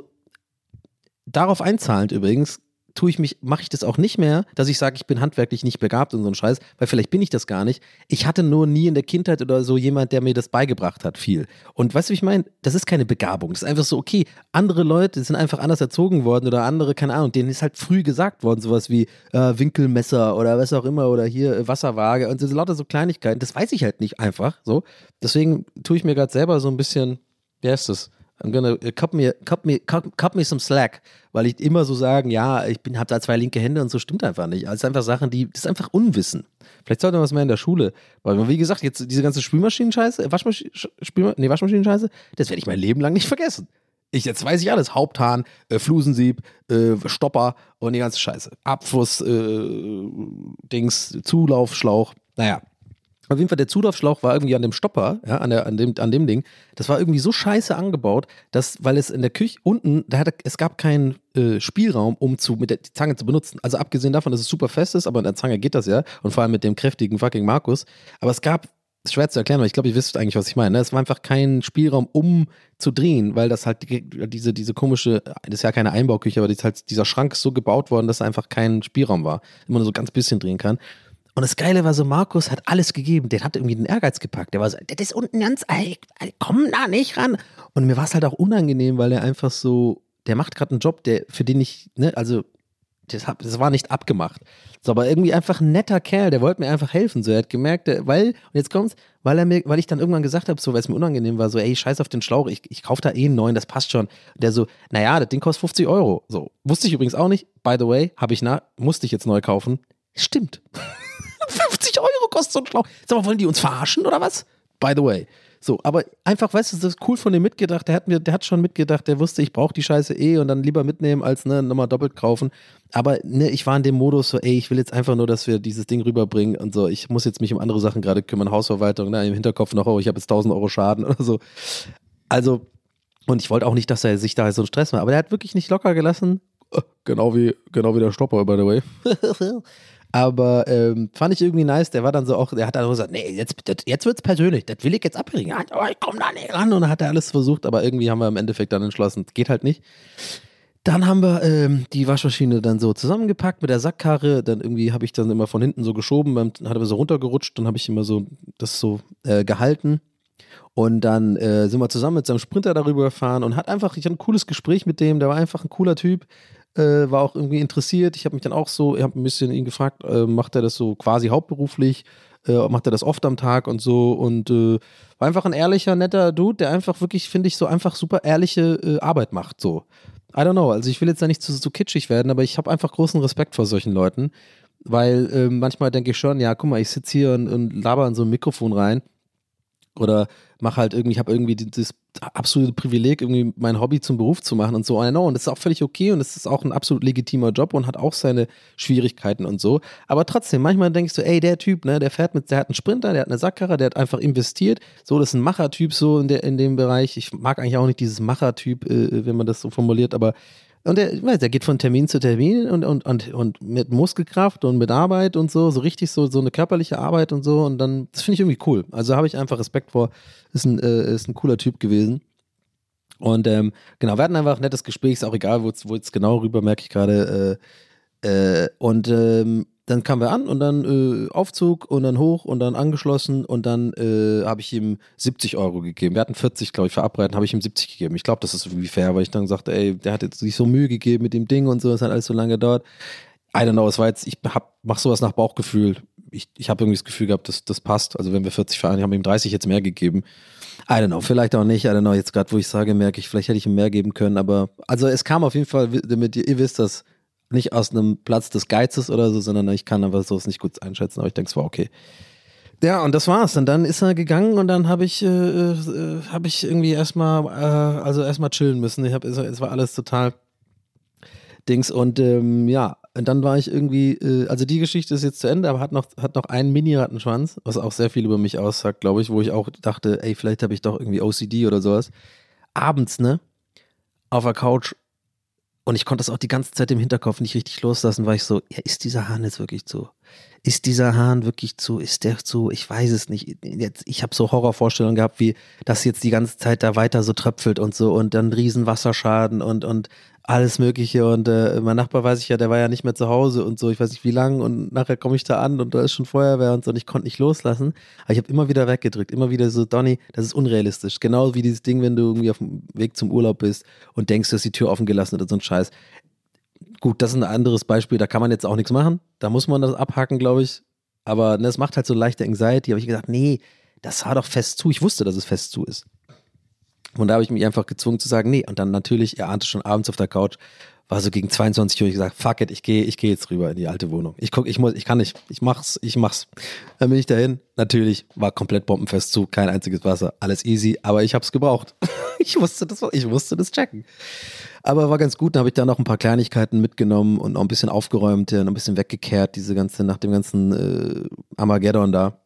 darauf einzahlend übrigens, tue ich mich, mache ich das auch nicht mehr, dass ich sage, ich bin handwerklich nicht begabt und so ein Scheiß, weil vielleicht bin ich das gar nicht. Ich hatte nur nie in der Kindheit oder so jemand, der mir das beigebracht hat, viel. Und weißt du, wie ich meine? Das ist keine Begabung. Das ist einfach so, okay, andere Leute sind einfach anders erzogen worden oder andere, keine Ahnung, denen ist halt früh gesagt worden, sowas wie äh, Winkelmesser oder was auch immer oder hier äh, Wasserwaage und so lauter so Kleinigkeiten. Das weiß ich halt nicht einfach so. Deswegen tue ich mir gerade selber so ein bisschen, wie heißt das? I'm gonna cut me, cut me, cut, cut me some slack, weil ich immer so sagen, ja, ich bin, hab da zwei linke Hände und so stimmt einfach nicht. Also es sind einfach Sachen, die, das ist einfach Unwissen. Vielleicht sollte man was mehr in der Schule, weil wie gesagt, jetzt diese ganze Spülmaschinen-Scheiße, Waschmaschinen, Spülma- nee, Waschmaschinen-Scheiße, das werde ich mein Leben lang nicht vergessen. Ich, jetzt weiß ich alles, Haupthahn, äh, Flusensieb, äh, Stopper und die ganze Scheiße. Abfluss, äh, Dings, Zulaufschlauch, naja. Auf jeden Fall, der Zulaufschlauch war irgendwie an dem Stopper, ja, an, der, an, dem, an dem Ding. Das war irgendwie so scheiße angebaut, dass, weil es in der Küche unten, da hatte, es gab keinen äh, Spielraum, um zu, mit der die Zange zu benutzen. Also abgesehen davon, dass es super fest ist, aber in der Zange geht das ja. Und vor allem mit dem kräftigen fucking Markus. Aber es gab, ist schwer zu erklären, weil ich glaube, ihr wisst eigentlich, was ich meine. Ne? Es war einfach kein Spielraum, um zu drehen, weil das halt die, diese, diese komische, das ist ja keine Einbauküche, aber das halt, dieser Schrank ist so gebaut worden, dass einfach kein Spielraum war. Immer nur so ganz bisschen drehen kann. Und das Geile war so, Markus hat alles gegeben. Der hat irgendwie den Ehrgeiz gepackt. Der war so, das ist unten ganz, ey, komm da nicht ran. Und mir war es halt auch unangenehm, weil er einfach so, der macht gerade einen Job, der, für den ich, ne, also, das, hab, das war nicht abgemacht. So, aber irgendwie einfach ein netter Kerl, der wollte mir einfach helfen. So, er hat gemerkt, der, weil, und jetzt kommt's, weil er mir, weil ich dann irgendwann gesagt habe, so, weil es mir unangenehm war, so, ey, scheiß auf den Schlauch, ich, ich kaufe da eh einen neuen, das passt schon. Und der so, naja, das Ding kostet fünfzig Euro. So, wusste ich übrigens auch nicht. By the way, habe ich nach, musste ich jetzt neu kaufen. Stimmt. fünfzig Euro kostet so ein Schlauch. Sag mal, wollen die uns verarschen oder was? By the way. So, aber einfach, weißt du, das ist cool von dem mitgedacht. Der hat mir, der hat schon mitgedacht, der wusste, ich brauche die Scheiße eh und dann lieber mitnehmen, als ne, nochmal doppelt kaufen. Aber ne, ich war in dem Modus so, ey, ich will jetzt einfach nur, dass wir dieses Ding rüberbringen und so. Ich muss jetzt mich um andere Sachen gerade kümmern, Hausverwaltung, ne, im Hinterkopf noch, oh, ich habe jetzt tausend Euro Schaden oder so. Also, und ich wollte auch nicht, dass er sich da so einen Stress macht. Aber der hat wirklich nicht locker gelassen. Genau wie, genau wie der Stopper, by the way. Aber ähm, fand ich irgendwie nice, der war dann so auch, der hat dann so gesagt, nee, jetzt, das, jetzt wird's persönlich, das will ich jetzt abbringen, ja, oh, ich komm da nicht ran und dann hat er alles versucht, aber irgendwie haben wir im Endeffekt dann entschlossen, geht halt nicht. Dann haben wir ähm, die Waschmaschine dann so zusammengepackt mit der Sackkarre, dann irgendwie habe ich dann immer von hinten so geschoben, dann hat er so runtergerutscht, dann habe ich immer so das so äh, gehalten und dann äh, sind wir zusammen mit seinem Sprinter darüber gefahren und hat einfach, ich hatte ein cooles Gespräch mit dem, der war einfach ein cooler Typ. Äh, war auch irgendwie interessiert. Ich habe mich dann auch so, ich habe ein bisschen ihn gefragt, äh, macht er das so quasi hauptberuflich, äh, macht er das oft am Tag und so und äh, war einfach ein ehrlicher, netter Dude, der einfach wirklich, finde ich, so einfach super ehrliche äh, Arbeit macht, so. I don't know, also ich will jetzt da nicht zu, zu kitschig werden, aber ich habe einfach großen Respekt vor solchen Leuten, weil äh, manchmal denke ich schon, ja, guck mal, ich sitze hier und, und laber in so ein Mikrofon rein oder mach halt irgendwie, ich habe irgendwie das absolute Privileg, irgendwie mein Hobby zum Beruf zu machen und so. I know. Und das ist auch völlig okay und das ist auch ein absolut legitimer Job und hat auch seine Schwierigkeiten und so. Aber trotzdem, manchmal denkst du, ey, der Typ, ne, der fährt mit, der hat einen Sprinter, der hat eine Sackkarre, der hat einfach investiert. So, das ist ein Machertyp so in, der, in dem Bereich. Ich mag eigentlich auch nicht dieses Machertyp, äh, wenn man das so formuliert, aber und der, weiß, der geht von Termin zu Termin und, und, und, und mit Muskelkraft und mit Arbeit und so, so richtig so, so eine körperliche Arbeit und so. Und dann, das finde ich irgendwie cool. Also habe ich einfach Respekt vor. Ist ein, äh, ist ein cooler Typ gewesen. Und ähm, genau, wir hatten einfach ein nettes Gespräch, ist auch egal, wo es genau rüber, merke ich gerade. Äh, äh, und ähm, dann kamen wir an und dann äh, Aufzug und dann hoch und dann angeschlossen und dann äh, habe ich ihm siebzig Euro gegeben. Wir hatten vierzig, glaube ich, verabredet, habe ich ihm siebzig gegeben. Ich glaube, das ist irgendwie fair, weil ich dann sagte, ey, der hat jetzt sich so Mühe gegeben mit dem Ding und so, es hat alles so lange gedauert. I don't know, es war jetzt, ich hab, mach sowas nach Bauchgefühl. Ich, ich habe irgendwie das Gefühl gehabt, das, das passt. Also wenn wir vierzig vereinen, haben wir ihm dreißig jetzt mehr gegeben. I don't know, vielleicht auch nicht. I don't know, jetzt gerade, wo ich sage, merke ich, vielleicht hätte ich ihm mehr geben können, aber also es kam auf jeden Fall, damit ihr, ihr wisst das, nicht aus einem Platz des Geizes oder so, sondern ich kann einfach sowas nicht gut einschätzen, aber ich denke, es war okay. Ja, und das war's. Und dann ist er gegangen und dann habe ich, äh, äh, habe ich irgendwie erstmal, äh, also erstmal chillen müssen. Ich hab, es war alles total Dings und ähm, ja, und dann war ich irgendwie, äh, also die Geschichte ist jetzt zu Ende, aber hat noch, hat noch einen Mini-Rattenschwanz, was auch sehr viel über mich aussagt, glaube ich, wo ich auch dachte, ey, vielleicht habe ich doch irgendwie O C D oder sowas. Abends, ne, auf der Couch. Und ich konnte das auch die ganze Zeit im Hinterkopf nicht richtig loslassen, weil ich so, ja, ist dieser Hahn jetzt wirklich zu? Ist dieser Hahn wirklich zu? Ist der zu? Ich weiß es nicht. Jetzt, ich habe so Horrorvorstellungen gehabt, wie das jetzt die ganze Zeit da weiter so tröpfelt und so und dann riesen Wasserschaden und, und alles Mögliche. Und äh, mein Nachbar, weiß ich ja, der war ja nicht mehr zu Hause und so, ich weiß nicht wie lang. Und nachher komme ich da an und da ist schon Feuerwehr und so und ich konnte nicht loslassen. Aber ich habe immer wieder weggedrückt, immer wieder so, Donny, das ist unrealistisch. Genau wie dieses Ding, wenn du irgendwie auf dem Weg zum Urlaub bist und denkst, du hast die Tür offen gelassen oder so ein Scheiß. Gut, das ist ein anderes Beispiel, da kann man jetzt auch nichts machen. Da muss man das abhaken, glaube ich. Aber ne, es macht halt so leichte Anxiety. Habe ich gesagt, nee, das war doch fest zu. Ich wusste, dass es fest zu ist. Und da habe ich mich einfach gezwungen zu sagen, nee. Und dann natürlich, er ahnte schon abends auf der Couch, war so gegen zweiundzwanzig Uhr, ich gesagt, fuck it, ich gehe ich geh jetzt rüber in die alte Wohnung. Ich guck, ich muss, ich kann nicht, ich mach's, ich mach's. Dann bin ich dahin. Natürlich war komplett bombenfest zu, kein einziges Wasser, alles easy, aber ich hab's gebraucht. ich musste das, ich musste das checken. Aber war ganz gut, dann habe ich da noch ein paar Kleinigkeiten mitgenommen und noch ein bisschen aufgeräumt, ja, noch ein bisschen weggekehrt, diese ganze, nach dem ganzen äh, Armageddon da.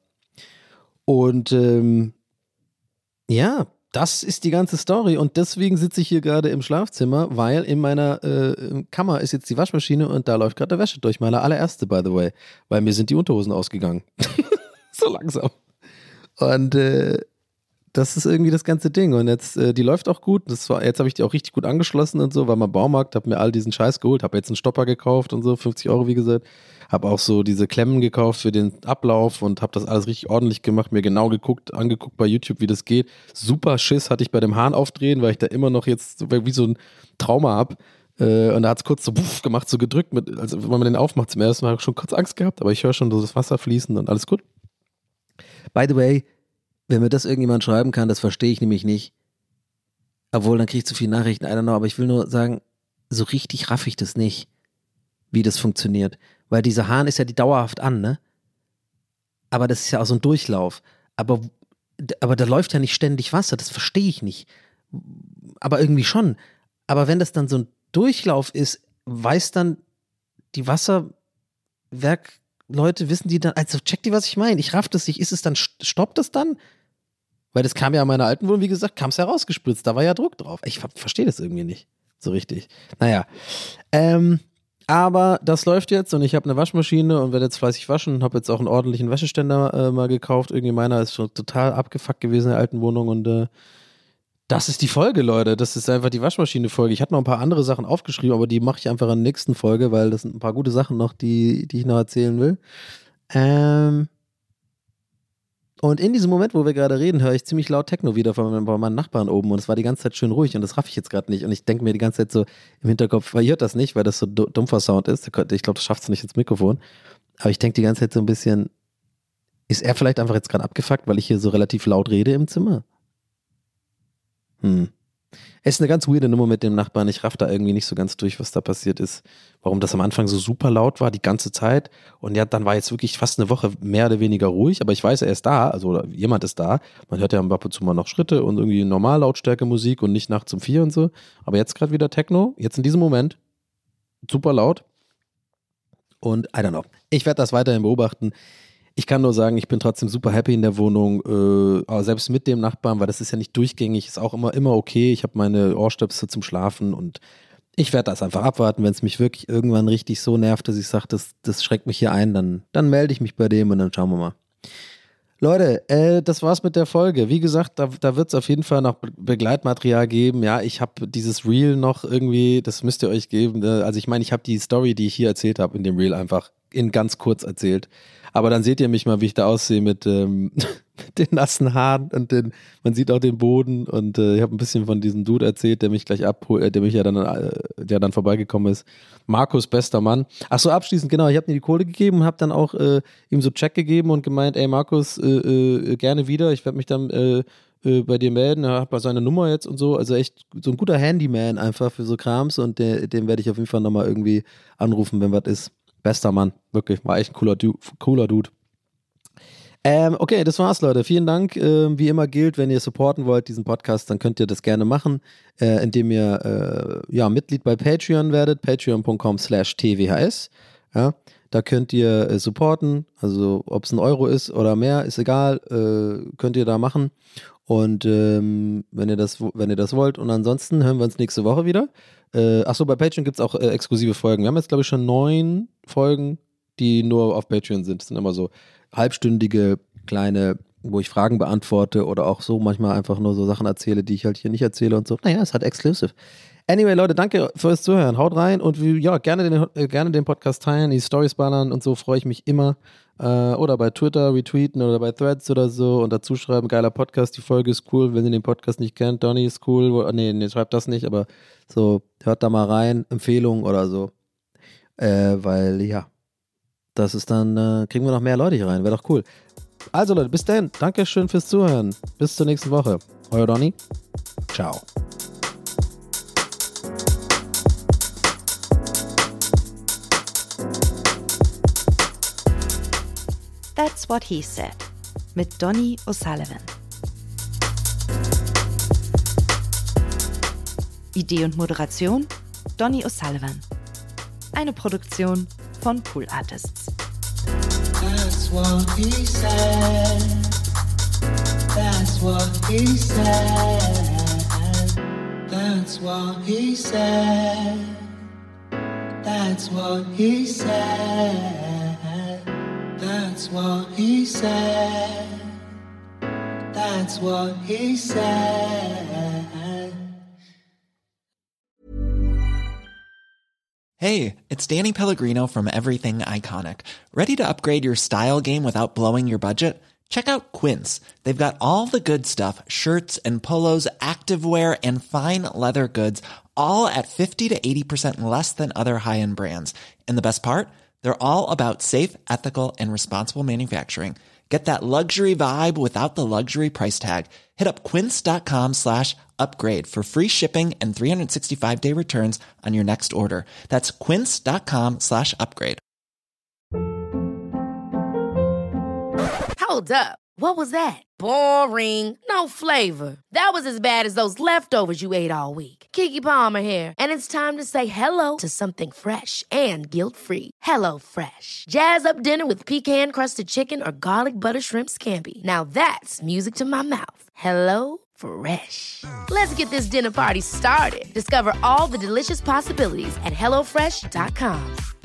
Und ähm, ja, das ist die ganze Story und deswegen sitze ich hier gerade im Schlafzimmer, weil in meiner äh, Kammer ist jetzt die Waschmaschine und da läuft gerade der Wäsche durch, meine allererste, by the way, weil mir sind die Unterhosen ausgegangen. So langsam. Und äh, das ist irgendwie das ganze Ding und jetzt, äh, die läuft auch gut, das war, jetzt habe ich die auch richtig gut angeschlossen und so, war mal im Baumarkt, habe mir all diesen Scheiß geholt, habe jetzt einen Stopper gekauft und so, fünfzig Euro wie gesagt, habe auch so diese Klemmen gekauft für den Ablauf und habe das alles richtig ordentlich gemacht, mir genau geguckt, angeguckt bei YouTube, wie das geht. Super Schiss hatte ich bei dem Hahn aufdrehen, weil ich da immer noch jetzt wie so ein Trauma habe. Äh, und da hat es kurz so buff gemacht, so gedrückt, mit, also wenn man den aufmacht zum ersten Mal, habe ich schon kurz Angst gehabt, aber ich höre schon so das Wasser fließen und alles gut. By the way, wenn mir das irgendjemand schreiben kann, das verstehe ich nämlich nicht. Obwohl, dann kriege ich zu viele Nachrichten, I don't know, aber ich will nur sagen, so richtig raff ich das nicht, wie das funktioniert. Weil dieser Hahn ist ja die dauerhaft an, ne? Aber das ist ja auch so ein Durchlauf. Aber, aber da läuft ja nicht ständig Wasser, das verstehe ich nicht. Aber irgendwie schon. Aber wenn das dann so ein Durchlauf ist, weiß dann die Wasserwerkleute, wissen die dann, also checkt die, was ich meine? Ich raff das nicht. Ist es dann, stoppt das dann? Weil das kam ja an meiner alten Wohnung, wie gesagt, kam es ja rausgespritzt, da war ja Druck drauf. Ich verstehe das irgendwie nicht so richtig. Naja, ähm, aber das läuft jetzt und ich habe eine Waschmaschine und werde jetzt fleißig waschen und habe jetzt auch einen ordentlichen Wäscheständer äh, mal gekauft. Irgendwie meiner ist schon total abgefuckt gewesen in der alten Wohnung und äh, das ist die Folge, Leute. Das ist einfach die Waschmaschine-Folge. Ich hatte noch ein paar andere Sachen aufgeschrieben, aber die mache ich einfach in der nächsten Folge, weil das sind ein paar gute Sachen noch, die, die ich noch erzählen will. Ähm... Und in diesem Moment, wo wir gerade reden, höre ich ziemlich laut Techno wieder von, von meinen Nachbarn oben und es war die ganze Zeit schön ruhig und das raff ich jetzt gerade nicht und ich denke mir die ganze Zeit so im Hinterkopf, weil ihr hört das nicht, weil das so dumpfer Sound ist, ich glaube, das schafft es nicht ins Mikrofon, aber ich denke die ganze Zeit so ein bisschen, ist er vielleicht einfach jetzt gerade abgefuckt, weil ich hier so relativ laut rede im Zimmer? Hm, Es ist eine ganz weirde Nummer mit dem Nachbarn. Ich raff da irgendwie nicht so ganz durch, was da passiert ist. Warum das am Anfang so super laut war, die ganze Zeit. Und ja, dann war jetzt wirklich fast eine Woche mehr oder weniger ruhig. Aber ich weiß, er ist da, also jemand ist da. Man hört ja ab und zu mal noch Schritte und irgendwie Normallautstärke Musik und nicht nachts um vier und so. Aber jetzt gerade wieder Techno. Jetzt in diesem Moment. Super laut. Und I don't know. Ich werde das weiterhin beobachten. Ich kann nur sagen, ich bin trotzdem super happy in der Wohnung, äh, aber selbst mit dem Nachbarn, weil das ist ja nicht durchgängig, ist auch immer, immer okay. Ich habe meine Ohrstöpsel zum Schlafen und ich werde das einfach abwarten. Wenn es mich wirklich irgendwann richtig so nervt, dass ich sage, das, das schreckt mich hier ein, dann, dann melde ich mich bei dem und dann schauen wir mal. Leute, äh, das war's mit der Folge. Wie gesagt, da, da wird es auf jeden Fall noch Begleitmaterial geben. Ja, ich habe dieses Reel noch irgendwie, das müsst ihr euch geben. Also ich meine, ich habe die Story, die ich hier erzählt habe, in dem Reel einfach in ganz kurz erzählt. Aber dann seht ihr mich mal, wie ich da aussehe mit, ähm, mit den nassen Haaren und den, man sieht auch den Boden und äh, ich habe ein bisschen von diesem Dude erzählt, der mich gleich abholt, äh, der mich ja dann, äh, der dann vorbeigekommen ist. Markus, bester Mann. Ach so, abschließend, genau, ich habe mir die Kohle gegeben und habe dann auch äh, ihm so Check gegeben und gemeint, ey Markus, äh, äh, gerne wieder, ich werde mich dann äh, äh, bei dir melden, er hat mal seine Nummer jetzt und so, also echt so ein guter Handyman einfach für so Krams und der, den werde ich auf jeden Fall nochmal irgendwie anrufen, wenn was ist. Bester Mann, wirklich, war echt ein cooler, du- cooler Dude. Ähm, okay, das war's, Leute. Vielen Dank. Ähm, wie immer gilt, wenn ihr supporten wollt, diesen Podcast, dann könnt ihr das gerne machen, äh, indem ihr äh, ja, Mitglied bei Patreon werdet, patreon.com slash tvhs. Ja, da könnt ihr äh, supporten, also ob es ein Euro ist oder mehr, ist egal, äh, könnt ihr da machen. Und ähm, wenn ihr das, wenn ihr das wollt. Und ansonsten hören wir uns nächste Woche wieder. Äh, achso, bei Patreon gibt es auch äh, exklusive Folgen. Wir haben jetzt, glaube ich, schon neun Folgen, die nur auf Patreon sind. Das sind immer so halbstündige, kleine, wo ich Fragen beantworte oder auch so manchmal einfach nur so Sachen erzähle, die ich halt hier nicht erzähle und so. Naja, es hat exclusive. Anyway, Leute, danke fürs Zuhören. Haut rein und wie, ja, gerne den, äh, gerne den Podcast teilen, die Storys ballern und so, freue ich mich immer. Äh, oder bei Twitter retweeten oder bei Threads oder so und dazu schreiben, geiler Podcast, die Folge ist cool. Wenn ihr den Podcast nicht kennt, Donny ist cool. Wo, nee, nee, schreibt das nicht, aber so, hört da mal rein, Empfehlungen oder so. Äh, weil, ja, das ist dann, äh, kriegen wir noch mehr Leute hier rein, wäre doch cool. Also Leute, bis dann. Dankeschön fürs Zuhören. Bis zur nächsten Woche. Euer Donny. Ciao. That's What He Said mit Donny O'Sullivan. Idee und Moderation Donny O'Sullivan. Eine Produktion von Pool Artists. That's what he said. That's what he said. That's what he said. That's what he said. That's what he said. That's what he said. Hey, it's Danny Pellegrino from Everything Iconic. Ready to upgrade your style game without blowing your budget? Check out Quince. They've got all the good stuff, shirts and polos, activewear, and fine leather goods, all at fifty to eighty percent less than other high-end brands. And the best part? They're all about safe, ethical, and responsible manufacturing. Get that luxury vibe without the luxury price tag. Hit up quince.com slash upgrade for free shipping and three sixty-five day returns on your next order. That's quince.com slash upgrade. Hold up. What was that? Boring. No flavor. That was as bad as those leftovers you ate all week. Keke Palmer here. And it's time to say hello to something fresh and guilt-free. Hello Fresh. Jazz up dinner with pecan-crusted chicken or garlic butter shrimp scampi. Now that's music to my mouth. Hello Fresh. Let's get this dinner party started. Discover all the delicious possibilities at hello fresh dot com.